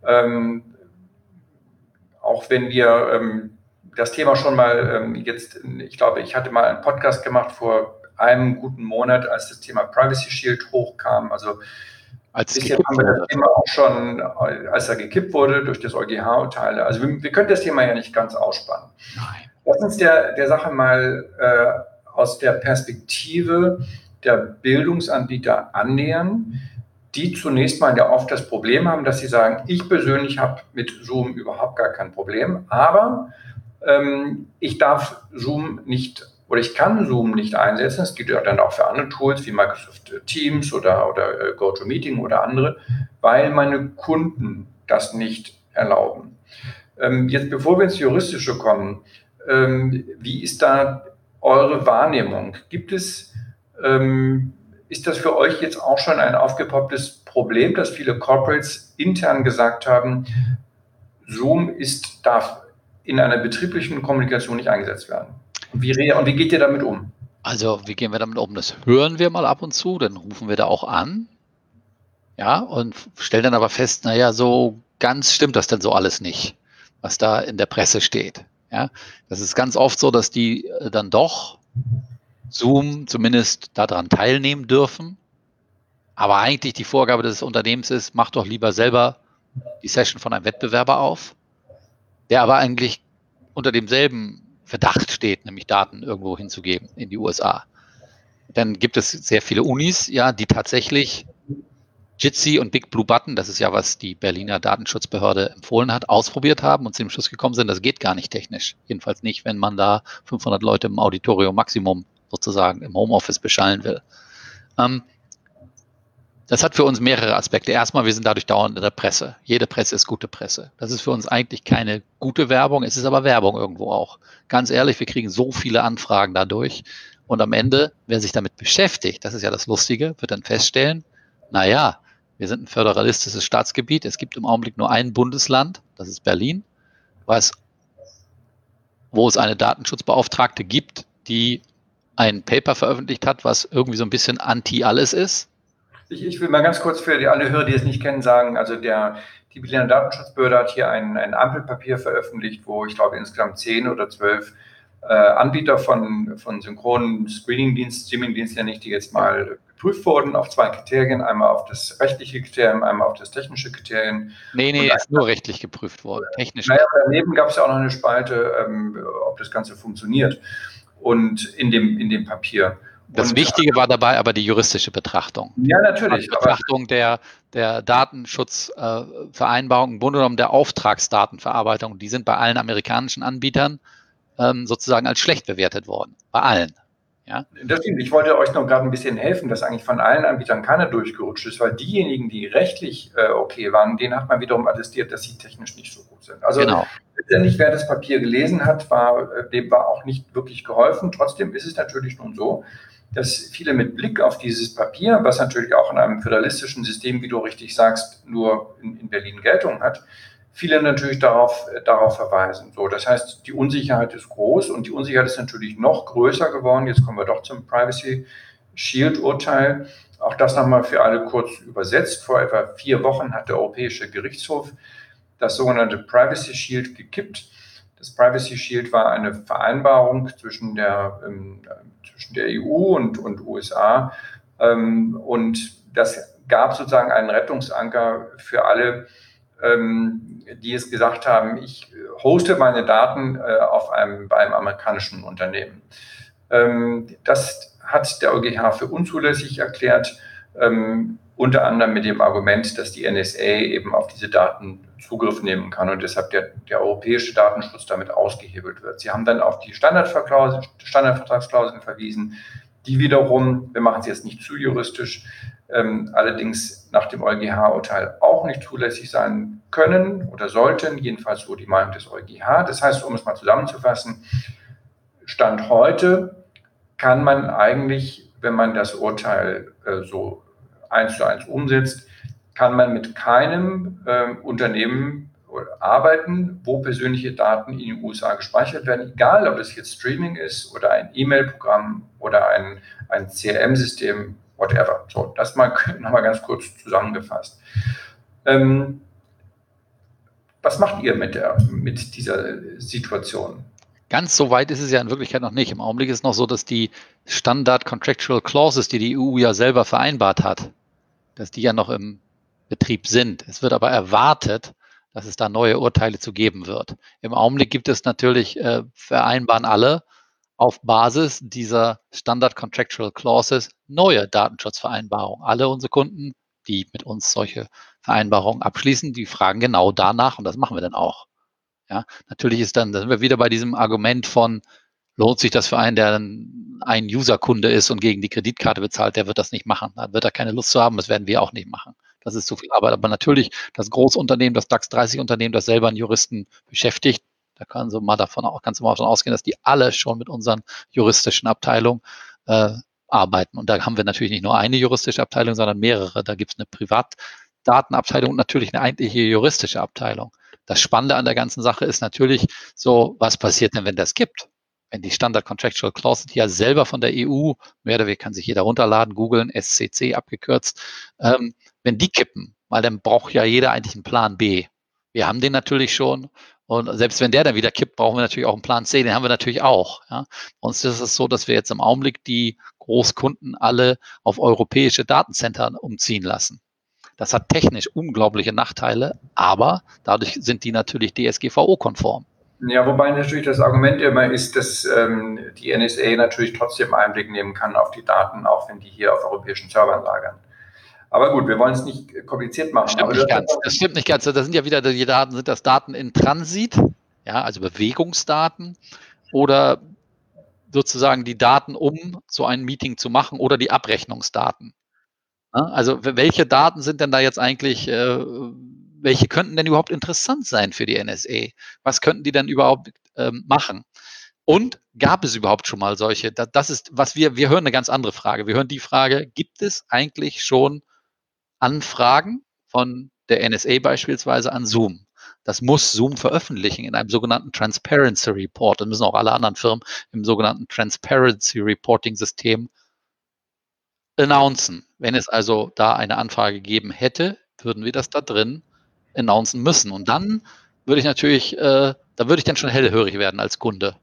auch wenn wir das Thema schon mal ich glaube, ich hatte mal einen Podcast gemacht vor einem guten Monat, als das Thema Privacy Shield hochkam. Also bisher haben wir das Thema auch schon, als er gekippt wurde durch das EuGH-Urteil. Also wir können das Thema ja nicht ganz ausspannen. Nein. Lass uns der Sache mal aus der Perspektive der Bildungsanbieter annähern, die zunächst mal ja oft das Problem haben, dass sie sagen, ich persönlich habe mit Zoom überhaupt gar kein Problem, aber ich darf Zoom nicht oder ich kann Zoom nicht einsetzen. Es gilt ja dann auch für andere Tools wie Microsoft Teams oder GoToMeeting oder andere, weil meine Kunden das nicht erlauben. Jetzt, bevor wir ins Juristische kommen, wie ist da eure Wahrnehmung? Ist das für euch jetzt auch schon ein aufgepopptes Problem, dass viele Corporates intern gesagt haben, Zoom darf in einer betrieblichen Kommunikation nicht eingesetzt werden? Und wie geht ihr damit um? Also, wie gehen wir damit um? Das hören wir mal ab und zu, dann rufen wir da auch an. Ja, und stellen dann aber fest, naja, so ganz stimmt das denn so alles nicht, was da in der Presse steht. Ja, das ist ganz oft so, dass die dann doch Zoom zumindest daran teilnehmen dürfen. Aber eigentlich die Vorgabe des Unternehmens ist, mach doch lieber selber die Session von einem Wettbewerber auf, der aber eigentlich unter demselben Verdacht steht, nämlich Daten irgendwo hinzugeben in die USA. Dann gibt es sehr viele Unis, ja, die tatsächlich Jitsi und Big Blue Button, das ist ja, was die Berliner Datenschutzbehörde empfohlen hat, ausprobiert haben und zu dem Schluss gekommen sind, das geht gar nicht technisch. Jedenfalls nicht, wenn man da 500 Leute im Auditorium Maximum sozusagen im Homeoffice beschallen will. Das hat für uns mehrere Aspekte. Erstmal, wir sind dadurch dauernd in der Presse. Jede Presse ist gute Presse. Das ist für uns eigentlich keine gute Werbung, es ist aber Werbung irgendwo auch. Ganz ehrlich, wir kriegen so viele Anfragen dadurch. Und am Ende, wer sich damit beschäftigt, das ist ja das Lustige, wird dann feststellen, naja, wir sind ein föderalistisches Staatsgebiet. Es gibt im Augenblick nur ein Bundesland, das ist Berlin, wo es eine Datenschutzbeauftragte gibt, die ein Paper veröffentlicht hat, was irgendwie so ein bisschen anti-alles ist. Ich will mal ganz kurz für alle Hörer, die es nicht kennen, sagen, also die Berliner Datenschutzbehörde hat hier ein Ampelpapier veröffentlicht, wo ich glaube insgesamt 10 oder 12 Anbieter von synchronen Screening-Dienst, Streaming-Dienst ja nicht, die jetzt mal geprüft wurden auf 2 Kriterien, einmal auf das rechtliche Kriterium, einmal auf das technische Kriterium. Nee, ist nur rechtlich geprüft worden, technisch. Naja, daneben gab es ja auch noch eine Spalte, ob das Ganze funktioniert und in dem Papier. Das Wichtige war dabei aber die juristische Betrachtung. Ja, natürlich. Die Betrachtung der Datenschutzvereinbarung, im Grunde genommen der Auftragsdatenverarbeitung, die sind bei allen amerikanischen Anbietern sozusagen als schlecht bewertet worden. Bei allen. Ja? Das stimmt. Ich wollte euch noch gerade ein bisschen helfen, dass eigentlich von allen Anbietern keiner durchgerutscht ist, weil diejenigen, die rechtlich okay waren, denen hat man wiederum attestiert, dass sie technisch nicht so gut sind. Also genau. Letztendlich, wer das Papier gelesen hat, dem war auch nicht wirklich geholfen. Trotzdem ist es natürlich nun so, dass viele mit Blick auf dieses Papier, was natürlich auch in einem föderalistischen System, wie du richtig sagst, nur in Berlin Geltung hat, viele natürlich darauf verweisen. So, das heißt, die Unsicherheit ist groß und die Unsicherheit ist natürlich noch größer geworden. Jetzt kommen wir doch zum Privacy Shield Urteil. Auch das nochmal für alle kurz übersetzt. Vor etwa 4 Wochen hat der Europäische Gerichtshof das sogenannte Privacy Shield gekippt. Das Privacy Shield war eine Vereinbarung zwischen der EU und USA. Und das gab sozusagen einen Rettungsanker für alle, die es gesagt haben, ich hoste meine Daten bei einem amerikanischen Unternehmen. Das hat der EuGH für unzulässig erklärt, unter anderem mit dem Argument, dass die NSA eben auf diese Daten Zugriff nehmen kann und deshalb der europäische Datenschutz damit ausgehebelt wird. Sie haben dann auf die Standardvertragsklauseln verwiesen, die wiederum, wir machen es jetzt nicht zu juristisch, allerdings nach dem EuGH-Urteil auch nicht zulässig sein können oder sollten, jedenfalls so die Meinung des EuGH. Das heißt, um es mal zusammenzufassen, Stand heute kann man eigentlich, wenn man das Urteil so 1:1 umsetzt, kann man mit keinem Unternehmen arbeiten, wo persönliche Daten in den USA gespeichert werden, egal ob es jetzt Streaming ist oder ein E-Mail-Programm oder ein CRM-System, whatever. So, das nochmal ganz kurz zusammengefasst. Was macht ihr mit dieser Situation? Ganz so weit ist es ja in Wirklichkeit noch nicht. Im Augenblick ist es noch so, dass die Standard Contractual Clauses, die die EU ja selber vereinbart hat, dass die ja noch im Betrieb sind. Es wird aber erwartet, dass es da neue Urteile zu geben wird. Im Augenblick gibt es natürlich, vereinbaren alle auf Basis dieser Standard Contractual Clauses neue Datenschutzvereinbarungen. Alle unsere Kunden, die mit uns solche Vereinbarungen abschließen, die fragen genau danach und das machen wir dann auch. Ja, natürlich da sind wir wieder bei diesem Argument von, lohnt sich das für einen, der ein User-Kunde ist und gegen die Kreditkarte bezahlt, der wird das nicht machen. Da wird er keine Lust zu haben, das werden wir auch nicht machen. Das ist zu viel Arbeit. Aber natürlich, das Großunternehmen, das DAX 30 Unternehmen, das selber einen Juristen beschäftigt, da kannst du mal davon ausgehen, dass die alle schon mit unseren juristischen Abteilungen arbeiten. Und da haben wir natürlich nicht nur eine juristische Abteilung, sondern mehrere. Da gibt es eine Privatdatenabteilung und natürlich eine eigentliche juristische Abteilung. Das Spannende an der ganzen Sache ist natürlich so, was passiert denn, wenn das kippt? Wenn die Standard Contractual Clauses, die ja selber von der EU, mehr oder weniger kann sich jeder runterladen, googeln, SCC abgekürzt, wenn die kippen, weil dann braucht ja jeder eigentlich einen Plan B. Wir haben den natürlich schon Und selbst wenn der dann wieder kippt, brauchen wir natürlich auch einen Plan C, den haben wir natürlich auch. Ja. Bei uns ist es so, dass wir jetzt im Augenblick die Großkunden alle auf europäische Datencenter umziehen lassen. Das hat technisch unglaubliche Nachteile, aber dadurch sind die natürlich DSGVO-konform. Ja, wobei natürlich das Argument immer ist, dass die NSA natürlich trotzdem Einblick nehmen kann auf die Daten, auch wenn die hier auf europäischen Servern lagern. Aber gut, wir wollen es nicht kompliziert machen. Stimmt nicht ganz. Das stimmt nicht ganz. Das sind ja wieder die Daten, sind das Daten in Transit, ja, also Bewegungsdaten oder sozusagen die Daten, um so ein Meeting zu machen oder die Abrechnungsdaten. Ja, also welche Daten sind denn da jetzt eigentlich, welche könnten denn überhaupt interessant sein für die NSA? Was könnten die denn überhaupt machen? Und gab es überhaupt schon mal solche? Das ist, was wir hören eine ganz andere Frage. Wir hören die Frage, gibt es eigentlich schon Anfragen von der NSA beispielsweise an Zoom? Das muss Zoom veröffentlichen in einem sogenannten Transparency Report. Das müssen auch alle anderen Firmen im sogenannten Transparency Reporting System announcen. Wenn es also da eine Anfrage gegeben hätte, würden wir das da drin announcen müssen. Und dann würde ich natürlich, da würde ich dann schon hellhörig werden als Kunde.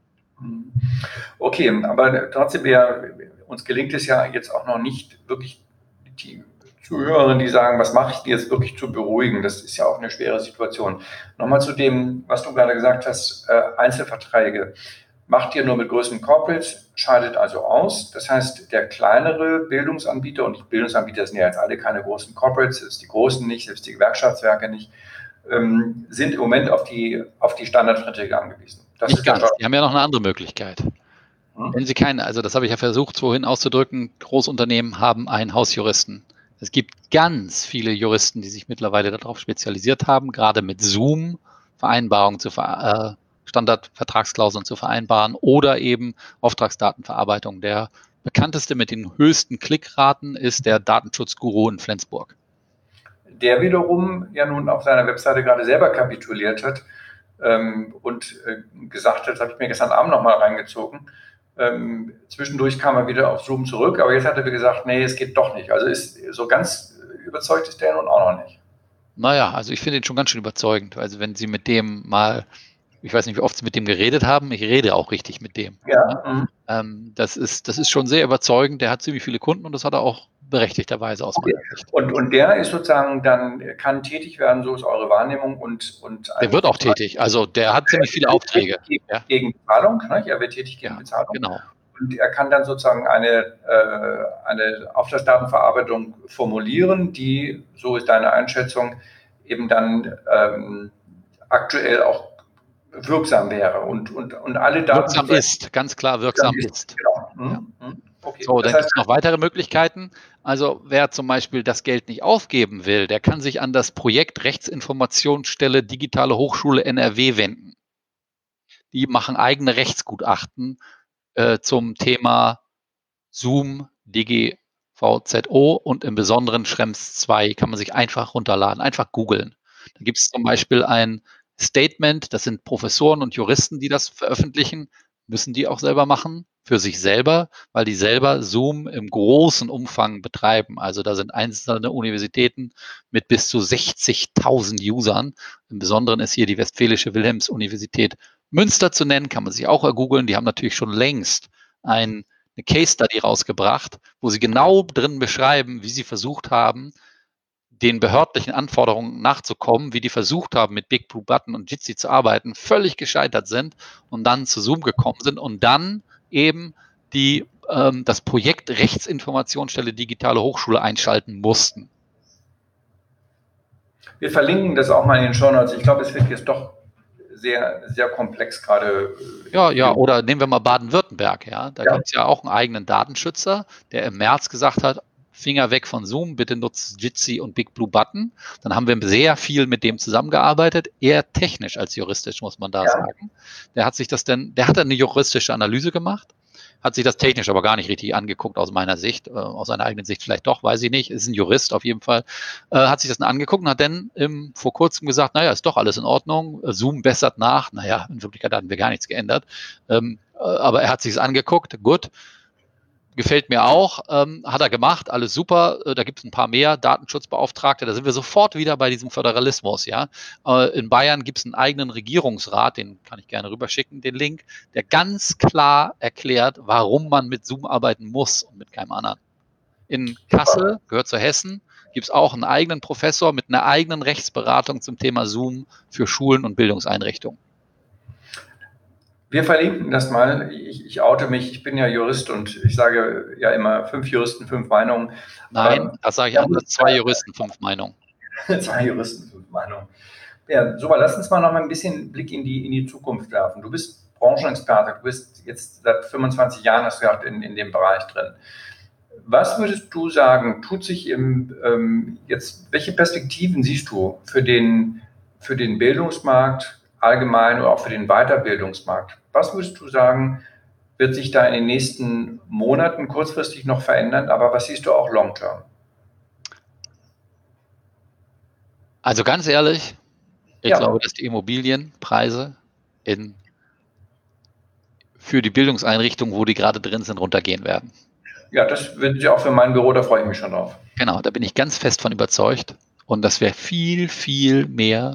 Okay, aber trotzdem, uns gelingt es ja jetzt auch noch nicht wirklich, die Zuhörerinnen, die sagen, was mache ich denn jetzt wirklich zu beruhigen? Das ist ja auch eine schwere Situation. Nochmal zu dem, was du gerade gesagt hast, Einzelverträge. Macht ihr nur mit größeren Corporates, scheidet also aus. Das heißt, der kleinere Bildungsanbieter, und die Bildungsanbieter sind ja jetzt alle keine großen Corporates, selbst die großen nicht, selbst die Gewerkschaftswerke nicht, sind im Moment auf die Standardverträge angewiesen. Das nicht ganz. Die haben ja noch eine andere Möglichkeit. Wenn Sie keine, also das habe ich ja versucht vorhin auszudrücken, Großunternehmen haben einen Hausjuristen. Es gibt ganz viele Juristen, die sich mittlerweile darauf spezialisiert haben, gerade mit Zoom Vereinbarungen Standardvertragsklauseln zu vereinbaren oder eben Auftragsdatenverarbeitung. Der bekannteste mit den höchsten Klickraten ist der Datenschutzguru in Flensburg. Der wiederum ja nun auf seiner Webseite gerade selber kapituliert hat und gesagt hat, das habe ich mir gestern Abend nochmal reingezogen, zwischendurch kam er wieder auf Zoom zurück, aber jetzt hat er gesagt, nee, es geht doch nicht. Also so ganz überzeugt ist der nun auch noch nicht. Naja, also ich finde ihn schon ganz schön überzeugend. Also wenn Sie mit dem mal, ich weiß nicht, wie oft Sie mit dem geredet haben, ich rede auch richtig mit dem. Ja. Das ist schon sehr überzeugend. Der hat ziemlich viele Kunden und das hat er auch berechtigterweise aus meiner Sicht. Und der ist sozusagen dann, kann tätig werden, so ist eure Wahrnehmung und der wird auch tätig. Also der hat ziemlich viele Aufträge. Gegen Bezahlung, ne? Er wird tätig gegen Bezahlung. Genau. Und er kann dann sozusagen eine Auftragsdatenverarbeitung formulieren, die, so ist deine Einschätzung, eben dann aktuell auch wirksam wäre und alle Daten... Wirksam ist, ganz klar wirksam ist. Genau. Ja. Okay. So, dann gibt es noch weitere Möglichkeiten. Also wer zum Beispiel das Geld nicht aufgeben will, der kann sich an das Projekt Rechtsinformationsstelle Digitale Hochschule NRW wenden. Die machen eigene Rechtsgutachten zum Thema Zoom, DGVZO und im Besonderen Schrems 2 kann man sich einfach runterladen, einfach googeln. Da gibt es zum Beispiel ein Statement, das sind Professoren und Juristen, die das veröffentlichen, müssen die auch selber machen, für sich selber, weil die selber Zoom im großen Umfang betreiben. Also da sind einzelne Universitäten mit bis zu 60.000 Usern. Im Besonderen ist hier die Westfälische Wilhelms-Universität Münster zu nennen, kann man sich auch ergoogeln. Die haben natürlich schon längst eine Case Study rausgebracht, wo sie genau drin beschreiben, wie sie versucht haben, den behördlichen Anforderungen nachzukommen, wie die versucht haben, mit Big Blue Button und Jitsi zu arbeiten, völlig gescheitert sind und dann zu Zoom gekommen sind und dann eben das Projekt Rechtsinformationsstelle Digitale Hochschule einschalten mussten. Wir verlinken das auch mal in den Shownotes. Ich glaube, es wird jetzt doch sehr, sehr komplex gerade. Ja, oder nehmen wir mal Baden-Württemberg. Ja, da gibt es ja auch einen eigenen Datenschützer, der im März gesagt hat, Finger weg von Zoom, bitte nutzt Jitsi und Big Blue Button. Dann haben wir sehr viel mit dem zusammengearbeitet, eher technisch als juristisch, muss man da sagen. Der hat eine juristische Analyse gemacht, hat sich das technisch aber gar nicht richtig angeguckt aus meiner Sicht, aus seiner eigenen Sicht vielleicht doch, weiß ich nicht, ist ein Jurist auf jeden Fall, hat sich das angeguckt und hat dann vor kurzem gesagt, naja, ist doch alles in Ordnung, Zoom bessert nach, naja, in Wirklichkeit hatten wir gar nichts geändert, aber er hat sich es angeguckt, gut. Gefällt mir auch, hat er gemacht, alles super. Da gibt es ein paar mehr Datenschutzbeauftragte. Da sind wir sofort wieder bei diesem Föderalismus. Ja, in Bayern gibt es einen eigenen Regierungsrat, den kann ich gerne rüberschicken, den Link, der ganz klar erklärt, warum man mit Zoom arbeiten muss und mit keinem anderen. In Kassel, gehört zu Hessen, gibt es auch einen eigenen Professor mit einer eigenen Rechtsberatung zum Thema Zoom für Schulen und Bildungseinrichtungen. Wir verlinken das mal. Ich oute mich, ich bin ja Jurist und ich sage ja immer 5 Juristen, 5 Meinungen. Nein, das sage ich anders. 2 Juristen, 5 Meinungen. 2 Juristen, 5 Meinungen. Ja, super, lass uns mal noch mal ein bisschen Blick in die Zukunft werfen. Du bist Branchenexperte, du bist jetzt seit 25 Jahren, hast du gesagt, in dem Bereich drin. Was würdest du sagen, tut sich welche Perspektiven siehst du für den Bildungsmarkt allgemein oder auch für den Weiterbildungsmarkt? Was würdest du sagen, wird sich da in den nächsten Monaten kurzfristig noch verändern, aber was siehst du auch long term? Also ganz ehrlich, ich glaube, dass die Immobilienpreise für die Bildungseinrichtungen, wo die gerade drin sind, runtergehen werden. Ja, das wird ja auch für mein Büro, da freue ich mich schon drauf. Genau, da bin ich ganz fest von überzeugt. Und dass wir viel, viel mehr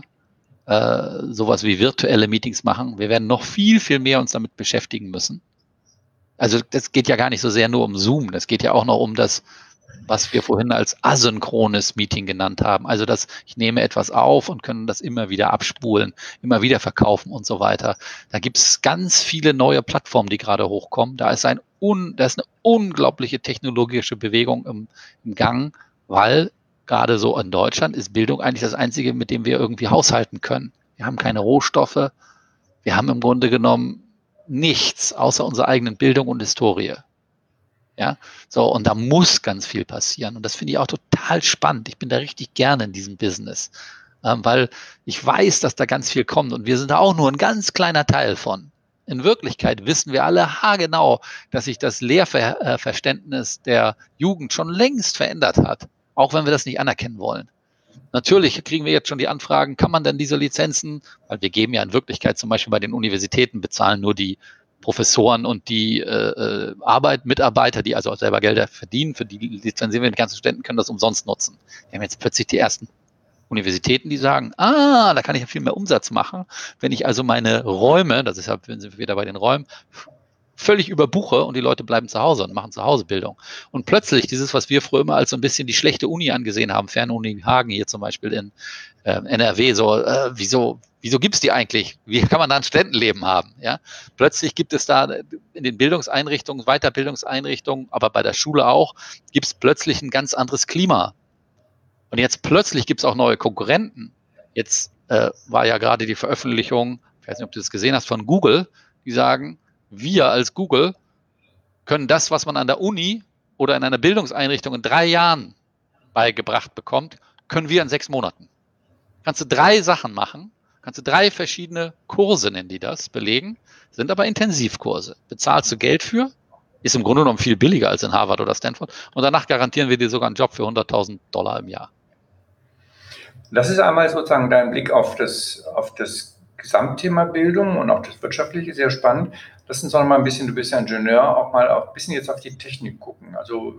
sowas wie virtuelle Meetings machen. Wir werden noch viel, viel mehr uns damit beschäftigen müssen. Also das geht ja gar nicht so sehr nur um Zoom, das geht ja auch noch um das, was wir vorhin als asynchrones Meeting genannt haben. Also ich nehme etwas auf und können das immer wieder abspulen, immer wieder verkaufen und so weiter. Da gibt es ganz viele neue Plattformen, die gerade hochkommen. Da ist eine unglaubliche technologische Bewegung im Gang, weil gerade so in Deutschland ist Bildung eigentlich das Einzige, mit dem wir irgendwie haushalten können. Wir haben keine Rohstoffe. Wir haben im Grunde genommen nichts außer unserer eigenen Bildung und Historie. Ja, so, und da muss ganz viel passieren. Und das finde ich auch total spannend. Ich bin da richtig gerne in diesem Business, weil ich weiß, dass da ganz viel kommt und wir sind da auch nur ein ganz kleiner Teil von. In Wirklichkeit wissen wir alle haargenau, dass sich das Lehrverständnis der Jugend schon längst verändert hat, auch wenn wir das nicht anerkennen wollen. Natürlich kriegen wir jetzt schon die Anfragen, kann man denn diese Lizenzen, weil wir geben ja in Wirklichkeit zum Beispiel bei den Universitäten, bezahlen nur die Professoren und die Mitarbeiter, die also auch selber Gelder verdienen, für die lizenzieren wir, die ganzen Studenten können das umsonst nutzen. Wir haben jetzt plötzlich die ersten Universitäten, die sagen, da kann ich ja viel mehr Umsatz machen, wenn ich also meine Räume, das ist ja, sind wir wieder bei den Räumen, völlig überbuche und die Leute bleiben zu Hause und machen zu Hause Bildung. Und plötzlich dieses, was wir früher immer als so ein bisschen die schlechte Uni angesehen haben, Fernuni Hagen hier zum Beispiel in NRW, wieso gibt es die eigentlich? Wie kann man da ein Studentenleben haben? Ja? Plötzlich gibt es da in den Bildungseinrichtungen, Weiterbildungseinrichtungen, aber bei der Schule auch, gibt es plötzlich ein ganz anderes Klima. Und jetzt plötzlich gibt es auch neue Konkurrenten. Jetzt war ja gerade die Veröffentlichung, ich weiß nicht, ob du das gesehen hast, von Google, die sagen, wir als Google können das, was man an der Uni oder in einer Bildungseinrichtung in 3 Jahren beigebracht bekommt, können wir in 6 Monaten. Kannst du 3 Sachen machen, kannst du 3 verschiedene Kurse, nennen die das, belegen, sind aber Intensivkurse. Bezahlst du Geld für, ist im Grunde genommen viel billiger als in Harvard oder Stanford und danach garantieren wir dir sogar einen Job für $100.000 im Jahr. Das ist einmal sozusagen dein Blick auf das Gesamtthema Bildung und auch das Wirtschaftliche, sehr spannend. Lass uns noch mal ein bisschen, du bist ja Ingenieur, auch mal ein bisschen jetzt auf die Technik gucken. Also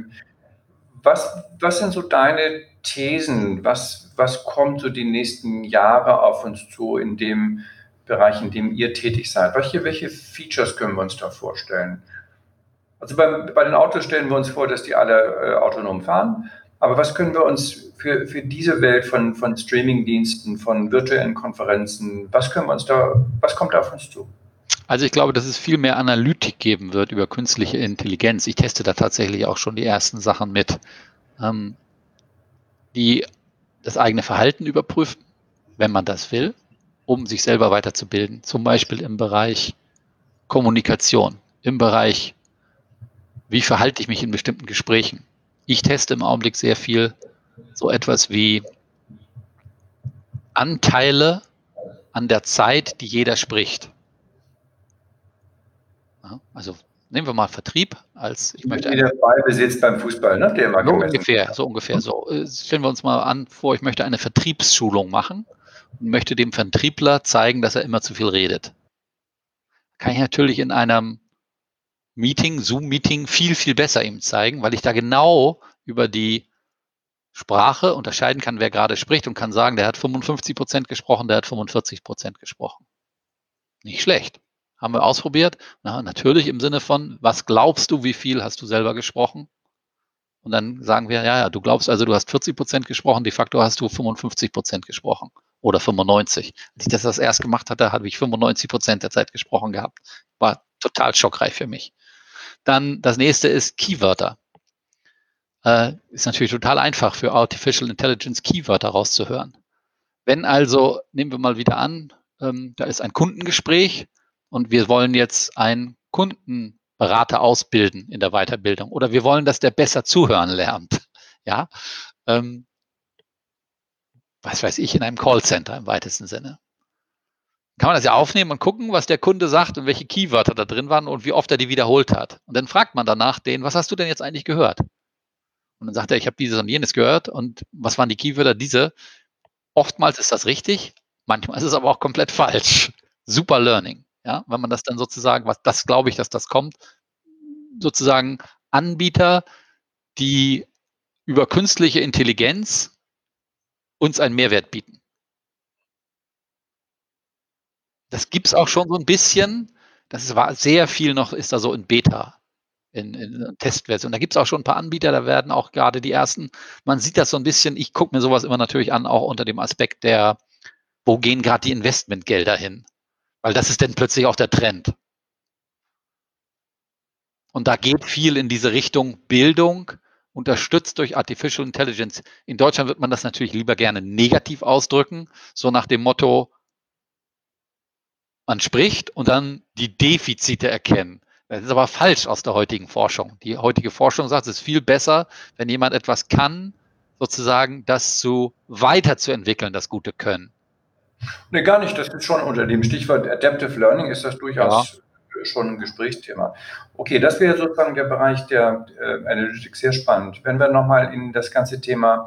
was sind so deine Thesen? Was kommt so die nächsten Jahre auf uns zu in dem Bereich, in dem ihr tätig seid? Welche Features können wir uns da vorstellen? Also bei den Autos stellen wir uns vor, dass die alle autonom fahren. Aber was können wir uns für diese Welt von Streaming-Diensten, von virtuellen Konferenzen, was kommt da auf uns zu? Also ich glaube, dass es viel mehr Analytik geben wird über künstliche Intelligenz. Ich teste da tatsächlich auch schon die ersten Sachen mit, die das eigene Verhalten überprüfen, wenn man das will, um sich selber weiterzubilden. Zum Beispiel im Bereich Kommunikation, im Bereich, wie verhalte ich mich in bestimmten Gesprächen. Ich teste im Augenblick sehr viel so etwas wie Anteile an der Zeit, die jeder spricht. Ja, also nehmen wir mal Vertrieb als ich möchte. Wie der Ball besitzt beim Fußball, ne? Der immer so ungefähr. Stellen wir uns mal vor, ich möchte eine Vertriebsschulung machen und möchte dem Vertriebler zeigen, dass er immer zu viel redet. Kann ich natürlich in einem Zoom-Meeting viel, viel besser ihm zeigen, weil ich da genau über die Sprache unterscheiden kann, wer gerade spricht und kann sagen, der hat 55% gesprochen, der hat 45% gesprochen. Nicht schlecht. Haben wir ausprobiert. Natürlich im Sinne von, was glaubst du, wie viel hast du selber gesprochen? Und dann sagen wir, ja, du glaubst also, du hast 40% gesprochen, de facto hast du 55% gesprochen oder 95. Als ich das erst gemacht hatte, habe ich 95% der Zeit gesprochen gehabt. War total schockreich für mich. Dann das nächste ist Keywörter. Ist natürlich total einfach für Artificial Intelligence Keywörter rauszuhören. Wenn also, nehmen wir mal wieder an, da ist ein Kundengespräch und wir wollen jetzt einen Kundenberater ausbilden in der Weiterbildung oder wir wollen, dass der besser zuhören lernt. Ja, was weiß ich, in einem Callcenter im weitesten Sinne. Kann man das ja aufnehmen und gucken, was der Kunde sagt und welche Keywörter da drin waren und wie oft er die wiederholt hat. Und dann fragt man danach den, was hast du denn jetzt eigentlich gehört? Und dann sagt er, ich habe dieses und jenes gehört und was waren die Keywörter? Diese. Oftmals ist das richtig, manchmal ist es aber auch komplett falsch. Super Learning, ja, wenn man das dann sozusagen, das glaube ich, dass das kommt, sozusagen Anbieter, die über künstliche Intelligenz uns einen Mehrwert bieten. Das gibt es auch schon so ein bisschen, das war sehr viel noch, ist da so in Beta, in Testversion. Da gibt es auch schon ein paar Anbieter, da werden auch gerade die ersten, man sieht das so ein bisschen, ich gucke mir sowas immer natürlich an, auch unter dem Aspekt der, wo gehen gerade die Investmentgelder hin? Weil das ist dann plötzlich auch der Trend. Und da geht viel in diese Richtung Bildung, unterstützt durch Artificial Intelligence. In Deutschland wird man das natürlich lieber gerne negativ ausdrücken, so nach dem Motto, man spricht und dann die Defizite erkennen. Das ist aber falsch aus der heutigen Forschung. Die heutige Forschung sagt, es ist viel besser, wenn jemand etwas kann, sozusagen das weiterzuentwickeln, das gute Können. Nee, gar nicht. Das ist schon unter dem Stichwort Adaptive Learning ist das durchaus schon ein Gesprächsthema. Okay, das wäre sozusagen der Bereich der Analytics, sehr spannend. Wenn wir nochmal in das ganze Thema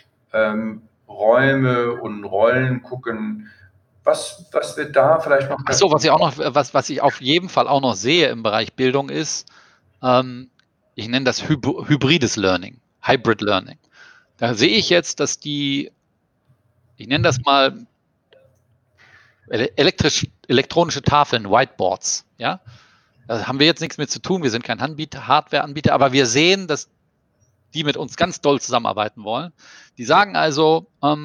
Räume und Rollen gucken, was wird da vielleicht noch? Achso, was ich auf jeden Fall auch noch sehe im Bereich Bildung ist, ich nenne das hybrides Learning, Hybrid Learning. Da sehe ich jetzt, dass ich nenne das mal elektronische Tafeln, Whiteboards, ja. Da haben wir jetzt nichts mit zu tun, wir sind kein Hardware-Anbieter, aber wir sehen, dass die mit uns ganz doll zusammenarbeiten wollen. Die sagen also,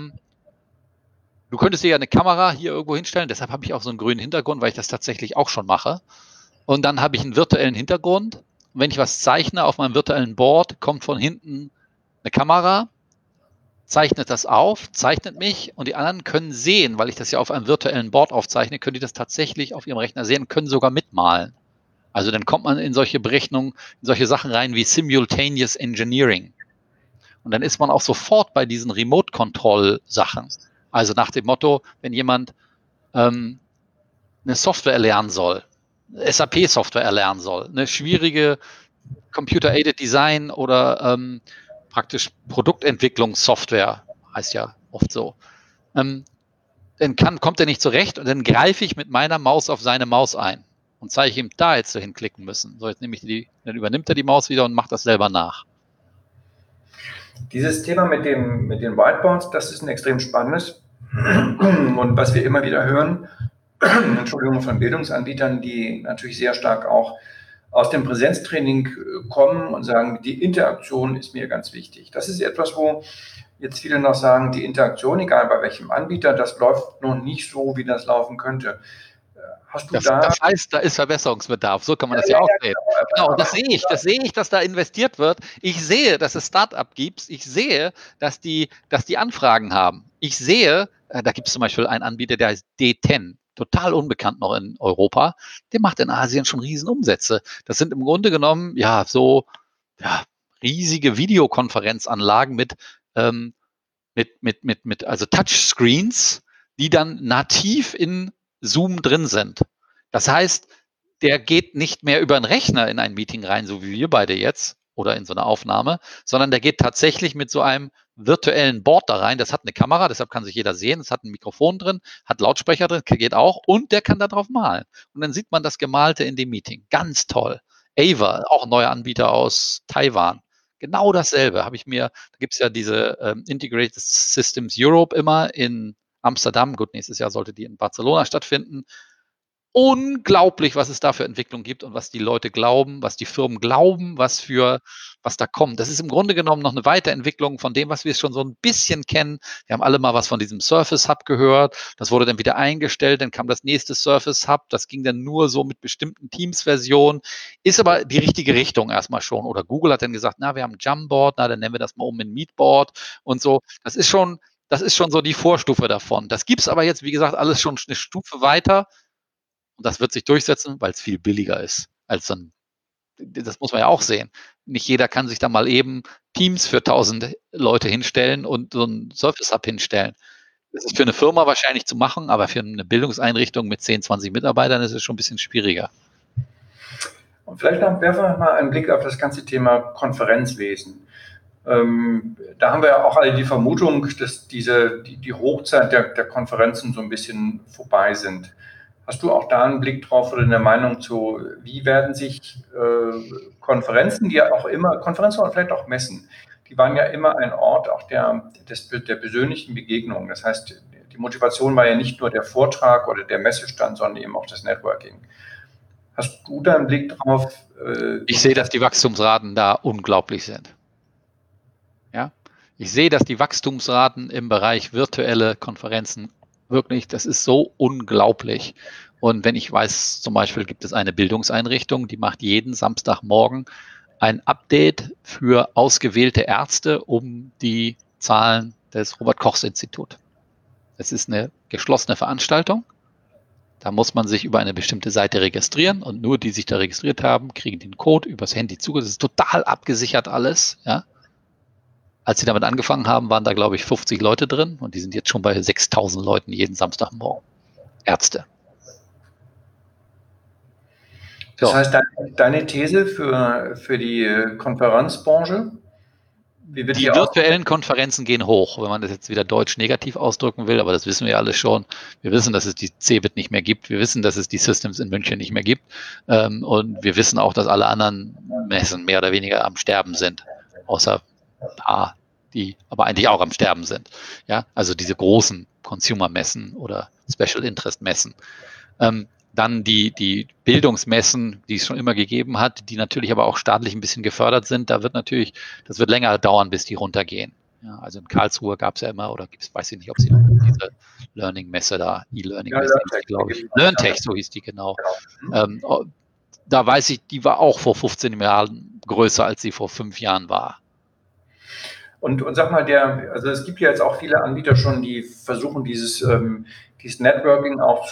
du könntest dir ja eine Kamera hier irgendwo hinstellen, deshalb habe ich auch so einen grünen Hintergrund, weil ich das tatsächlich auch schon mache. Und dann habe ich einen virtuellen Hintergrund. Und wenn ich was zeichne auf meinem virtuellen Board, kommt von hinten eine Kamera, zeichnet das auf, zeichnet mich und die anderen können sehen, weil ich das ja auf einem virtuellen Board aufzeichne, können die das tatsächlich auf ihrem Rechner sehen, können sogar mitmalen. Also dann kommt man in solche Berechnungen, in solche Sachen rein wie Simultaneous Engineering. Und dann ist man auch sofort bei diesen Remote-Control-Sachen. Also nach dem Motto, wenn jemand eine Software erlernen soll, SAP-Software erlernen soll, eine schwierige Computer-Aided Design oder praktisch Produktentwicklungssoftware, heißt ja oft so, dann kommt er nicht zurecht und dann greife ich mit meiner Maus auf seine Maus ein und zeige ihm, da jetzt so hinklicken müssen. So, jetzt nehme ich dann übernimmt er die Maus wieder und macht das selber nach. Dieses Thema mit den Whiteboards, das ist ein extrem spannendes und was wir immer wieder hören, Entschuldigung, von Bildungsanbietern, die natürlich sehr stark auch aus dem Präsenztraining kommen und sagen, die Interaktion ist mir ganz wichtig. Das ist etwas, wo jetzt viele noch sagen, die Interaktion, egal bei welchem Anbieter, das läuft noch nicht so, wie das laufen könnte. Hast du das heißt, da ist Verbesserungsbedarf. So kann man das ja auch sehen. Genau, und das sehe ich, dass da investiert wird. Ich sehe, dass es Start-up gibt. Ich sehe, dass die Anfragen haben. Ich sehe, da gibt es zum Beispiel einen Anbieter, der heißt D10. Total unbekannt noch in Europa. Der macht in Asien schon Riesenumsätze. Das sind im Grunde genommen, riesige Videokonferenzanlagen mit also Touchscreens, die dann nativ in Zoom drin sind. Das heißt, der geht nicht mehr über einen Rechner in ein Meeting rein, so wie wir beide jetzt oder in so eine Aufnahme, sondern der geht tatsächlich mit so einem virtuellen Board da rein. Das hat eine Kamera, deshalb kann sich jeder sehen. Es hat ein Mikrofon drin, hat Lautsprecher drin, geht auch und der kann da drauf malen. Und dann sieht man das Gemalte in dem Meeting. Ganz toll. Ava, auch ein neuer Anbieter aus Taiwan. Genau dasselbe da gibt es ja diese Integrated Systems Europe immer in Amsterdam. Gut, nächstes Jahr sollte die in Barcelona stattfinden. Unglaublich, was es da für Entwicklung gibt und was die Leute glauben, was die Firmen glauben, was da kommt. Das ist im Grunde genommen noch eine Weiterentwicklung von dem, was wir schon so ein bisschen kennen. Wir haben alle mal was von diesem Surface Hub gehört. Das wurde dann wieder eingestellt. Dann kam das nächste Surface Hub. Das ging dann nur so mit bestimmten Teams-Versionen. Ist aber die richtige Richtung erstmal schon. Oder Google hat dann gesagt, wir haben Jamboard, dann nennen wir das mal um in Meetboard und so. Das ist schon so die Vorstufe davon. Das gibt's aber jetzt, wie gesagt, alles schon eine Stufe weiter. Und das wird sich durchsetzen, weil es viel billiger ist als so ein, das muss man ja auch sehen. Nicht jeder kann sich da mal eben Teams für 1000 Leute hinstellen und so ein Surface Hub hinstellen. Das ist für eine Firma wahrscheinlich zu machen, aber für eine Bildungseinrichtung mit 10, 20 Mitarbeitern ist es schon ein bisschen schwieriger. Und vielleicht werfen wir mal einen Blick auf das ganze Thema Konferenzwesen. Da haben wir ja auch alle die Vermutung, dass die Hochzeit der Konferenzen so ein bisschen vorbei sind. Hast du auch da einen Blick drauf oder eine Meinung zu, wie werden sich Konferenzen, Konferenzen oder vielleicht auch Messen, die waren ja immer ein Ort auch der persönlichen Begegnung. Das heißt, die Motivation war ja nicht nur der Vortrag oder der Messestand, sondern eben auch das Networking. Hast du da einen Blick drauf? Ich sehe, dass die Wachstumsraten da unglaublich sind. Ja, ich sehe, dass die Wachstumsraten im Bereich virtuelle Konferenzen wirklich, das ist so unglaublich. Und wenn ich weiß, zum Beispiel gibt es eine Bildungseinrichtung, die macht jeden Samstagmorgen ein Update für ausgewählte Ärzte um die Zahlen des Robert-Koch-Instituts. Es ist eine geschlossene Veranstaltung. Da muss man sich über eine bestimmte Seite registrieren und nur die sich da registriert haben, kriegen den Code übers Handy zugesendet. Das ist total abgesichert alles. Ja. Als sie damit angefangen haben, waren da, glaube ich, 50 Leute drin und die sind jetzt schon bei 6000 Leuten jeden Samstagmorgen. Ärzte. So. Das heißt, deine These für die Konferenzbranche? Die virtuellen Konferenzen gehen hoch, wenn man das jetzt wieder deutsch negativ ausdrücken will, aber das wissen wir alle schon. Wir wissen, dass es die CeBIT nicht mehr gibt. Wir wissen, dass es die Systems in München nicht mehr gibt. Und wir wissen auch, dass alle anderen Messen mehr oder weniger am Sterben sind. Außer die aber eigentlich auch am Sterben sind. Ja, also diese großen Consumer-Messen oder Special Interest-Messen. Dann die Bildungsmessen, die es schon immer gegeben hat, die natürlich aber auch staatlich ein bisschen gefördert sind. Das wird länger dauern, bis die runtergehen. Ja, also in Karlsruhe gab es ja immer, oder weiß ich nicht, ob sie noch diese Learning-Messe da, E-Learning-Messe, glaube ich. LearnTech, so hieß die, genau. Da weiß ich, die war auch vor 15 Jahren größer, als sie vor 5 Jahren war. Und sag mal, also es gibt ja jetzt auch viele Anbieter schon, die versuchen, dieses Networking auch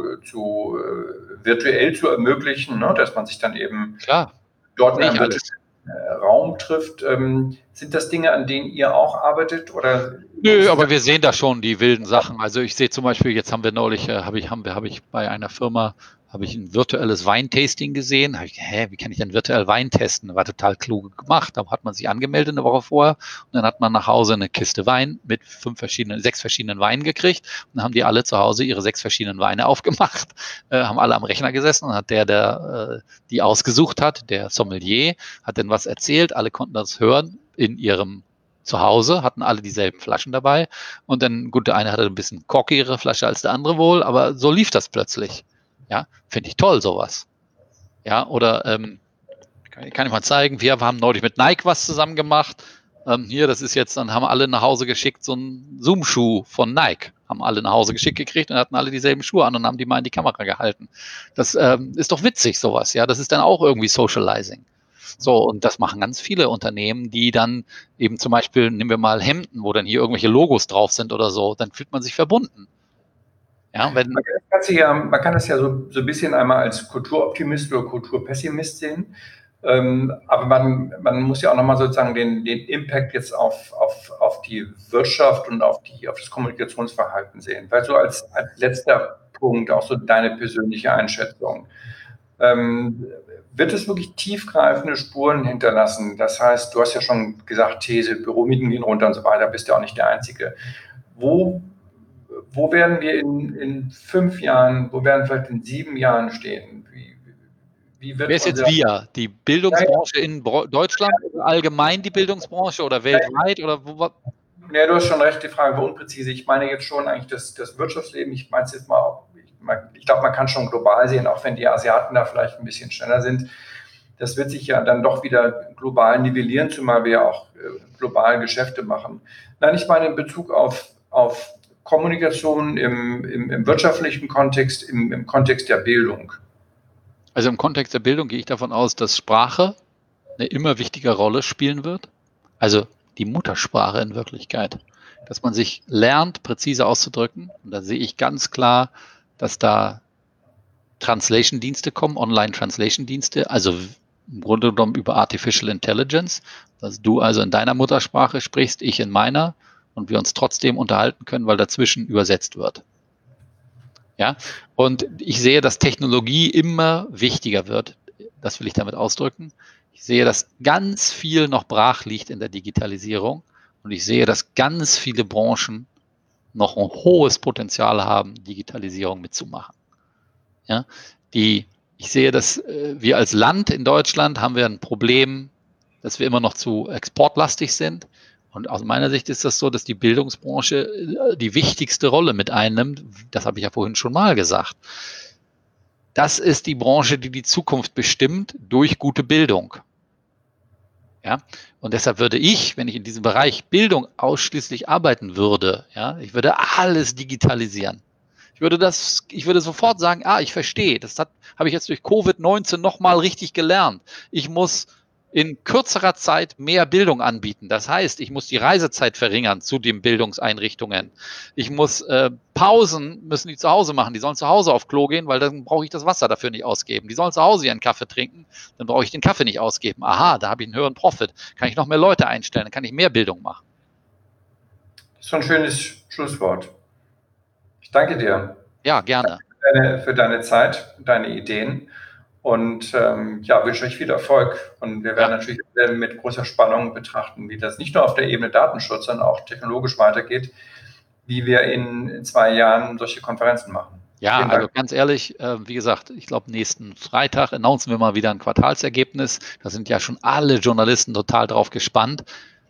virtuell zu ermöglichen, ne? Dass man sich dann eben dort in einem Raum trifft. Sind das Dinge, an denen ihr auch arbeitet? Oder? Nö, aber wir sehen da schon die wilden Sachen. Also ich sehe zum Beispiel, jetzt haben wir neulich, habe ich bei einer Firma ein virtuelles Weintasting gesehen. Wie kann ich denn virtuell Wein testen? War total klug gemacht. Da hat man sich angemeldet eine Woche vorher und dann hat man nach Hause eine Kiste Wein mit 6 verschiedenen Weinen gekriegt und dann haben die alle zu Hause ihre 6 verschiedenen Weine aufgemacht, haben alle am Rechner gesessen und hat der die ausgesucht hat, der Sommelier, hat dann was erzählt, alle konnten das hören in ihrem Zuhause, hatten alle dieselben Flaschen dabei und dann, gut, der eine hatte ein bisschen korkigere Flasche als der andere wohl, aber so lief das plötzlich. Ja, finde ich toll, sowas. Ja, oder kann ich mal zeigen, wir haben neulich mit Nike was zusammen gemacht. Hier, das ist jetzt, dann haben alle nach Hause geschickt, so einen Zoom-Schuh von Nike. Haben alle nach Hause geschickt gekriegt und hatten alle dieselben Schuhe an und haben die mal in die Kamera gehalten. Das ist doch witzig, sowas, ja. Das ist dann auch irgendwie Socializing. So, und das machen ganz viele Unternehmen, die dann eben zum Beispiel, nehmen wir mal Hemden, wo dann hier irgendwelche Logos drauf sind oder so, dann fühlt man sich verbunden. Ja, man kann das ja so ein bisschen einmal als Kulturoptimist oder Kulturpessimist sehen. Aber man muss ja auch nochmal sozusagen den Impact jetzt auf die Wirtschaft und auf das Kommunikationsverhalten sehen. Weil so als letzter Punkt auch so deine persönliche Einschätzung. Wird es wirklich tiefgreifende Spuren hinterlassen? Das heißt, du hast ja schon gesagt, These, Büromieten gehen runter und so weiter, bist ja auch nicht der Einzige. Wo werden wir in 5 Jahren, wo werden wir vielleicht in 7 Jahren stehen? Wer ist jetzt wir? Die Bildungsbranche in Deutschland, allgemein die Bildungsbranche oder weltweit oder wo? Ja, du hast schon recht, die Frage war unpräzise. Ich meine jetzt schon eigentlich das Wirtschaftsleben. Ich meine es jetzt mal, ich glaube, man kann schon global sehen, auch wenn die Asiaten da vielleicht ein bisschen schneller sind. Das wird sich ja dann doch wieder global nivellieren, zumal wir auch global Geschäfte machen. Nein, ich meine in Bezug auf Kommunikation im wirtschaftlichen Kontext, im Kontext der Bildung. Also im Kontext der Bildung gehe ich davon aus, dass Sprache eine immer wichtige Rolle spielen wird. Also die Muttersprache in Wirklichkeit. Dass man sich lernt, präzise auszudrücken. Und da sehe ich ganz klar, dass da Translation-Dienste kommen, Online-Translation-Dienste, also im Grunde genommen über Artificial Intelligence, dass du also in deiner Muttersprache sprichst, ich in meiner und wir uns trotzdem unterhalten können, weil dazwischen übersetzt wird. Ja, und ich sehe, dass Technologie immer wichtiger wird. Das will ich damit ausdrücken. Ich sehe, dass ganz viel noch brach liegt in der Digitalisierung und ich sehe, dass ganz viele Branchen noch ein hohes Potenzial haben, Digitalisierung mitzumachen. Ja, ich sehe, dass wir als Land in Deutschland haben wir ein Problem, dass wir immer noch zu exportlastig sind. Und aus meiner Sicht ist das so, dass die Bildungsbranche die wichtigste Rolle mit einnimmt. Das habe ich ja vorhin schon mal gesagt. Das ist die Branche, die die Zukunft bestimmt durch gute Bildung. Ja, und deshalb würde ich, wenn ich in diesem Bereich Bildung ausschließlich arbeiten würde, ja, ich würde alles digitalisieren. Ich würde sofort sagen, ich verstehe, das habe ich jetzt durch Covid-19 nochmal richtig gelernt. Ich muss in kürzerer Zeit mehr Bildung anbieten. Das heißt, ich muss die Reisezeit verringern zu den Bildungseinrichtungen. Ich muss Pausen müssen die zu Hause machen. Die sollen zu Hause auf Klo gehen, weil dann brauche ich das Wasser dafür nicht ausgeben. Die sollen zu Hause ihren Kaffee trinken, dann brauche ich den Kaffee nicht ausgeben. Aha, da habe ich einen höheren Profit. Kann ich noch mehr Leute einstellen, dann kann ich mehr Bildung machen. Das ist so ein schönes Schlusswort. Ich danke dir. Ja, gerne. Für deine Zeit, deine Ideen. Und wünsche euch viel Erfolg. Und wir werden natürlich mit großer Spannung betrachten, wie das nicht nur auf der Ebene Datenschutz, sondern auch technologisch weitergeht, wie wir in 2 Jahren solche Konferenzen machen. Ja, also ganz ehrlich, wie gesagt, ich glaube, nächsten Freitag announcen wir mal wieder ein Quartalsergebnis. Da sind ja schon alle Journalisten total drauf gespannt.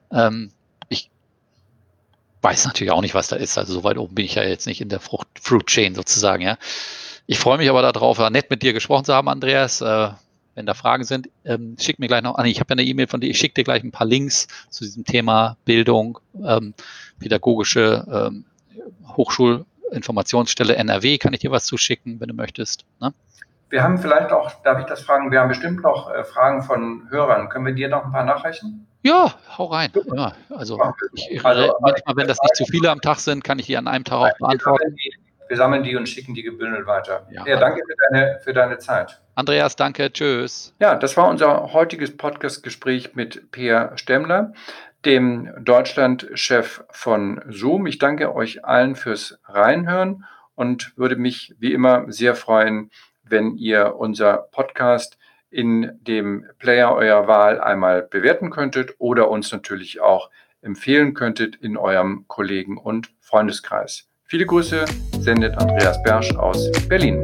Ich weiß natürlich auch nicht, was da ist. Also so weit oben bin ich ja jetzt nicht in der Fruit Chain sozusagen, ja. Ich freue mich aber darauf, nett mit dir gesprochen zu haben, Andreas. Wenn da Fragen sind, schick mir gleich noch an. Ich habe ja eine E-Mail von dir. Ich schicke dir gleich ein paar Links zu diesem Thema Bildung, pädagogische Hochschulinformationsstelle NRW. Kann ich dir was zuschicken, wenn du möchtest. Ne? Wir haben vielleicht auch, darf ich das fragen, wir haben bestimmt noch Fragen von Hörern. Können wir dir noch ein paar nachreichen? Ja, hau rein. Ja, also manchmal, wenn das nicht zu viele am Tag sind, kann ich die an einem Tag auch beantworten. Wir sammeln die und schicken die gebündelt weiter. Ja, danke für deine Zeit. Andreas, danke. Tschüss. Ja, das war unser heutiges Podcast-Gespräch mit Peer Stemmler, dem Deutschlandchef von Zoom. Ich danke euch allen fürs Reinhören und würde mich wie immer sehr freuen, wenn ihr unser Podcast in dem Player eurer Wahl einmal bewerten könntet oder uns natürlich auch empfehlen könntet in eurem Kollegen- und Freundeskreis. Viele Grüße, sendet Andreas Bersch aus Berlin.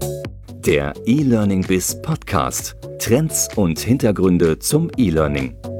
Der E-Learning Biz Podcast. Trends und Hintergründe zum E-Learning.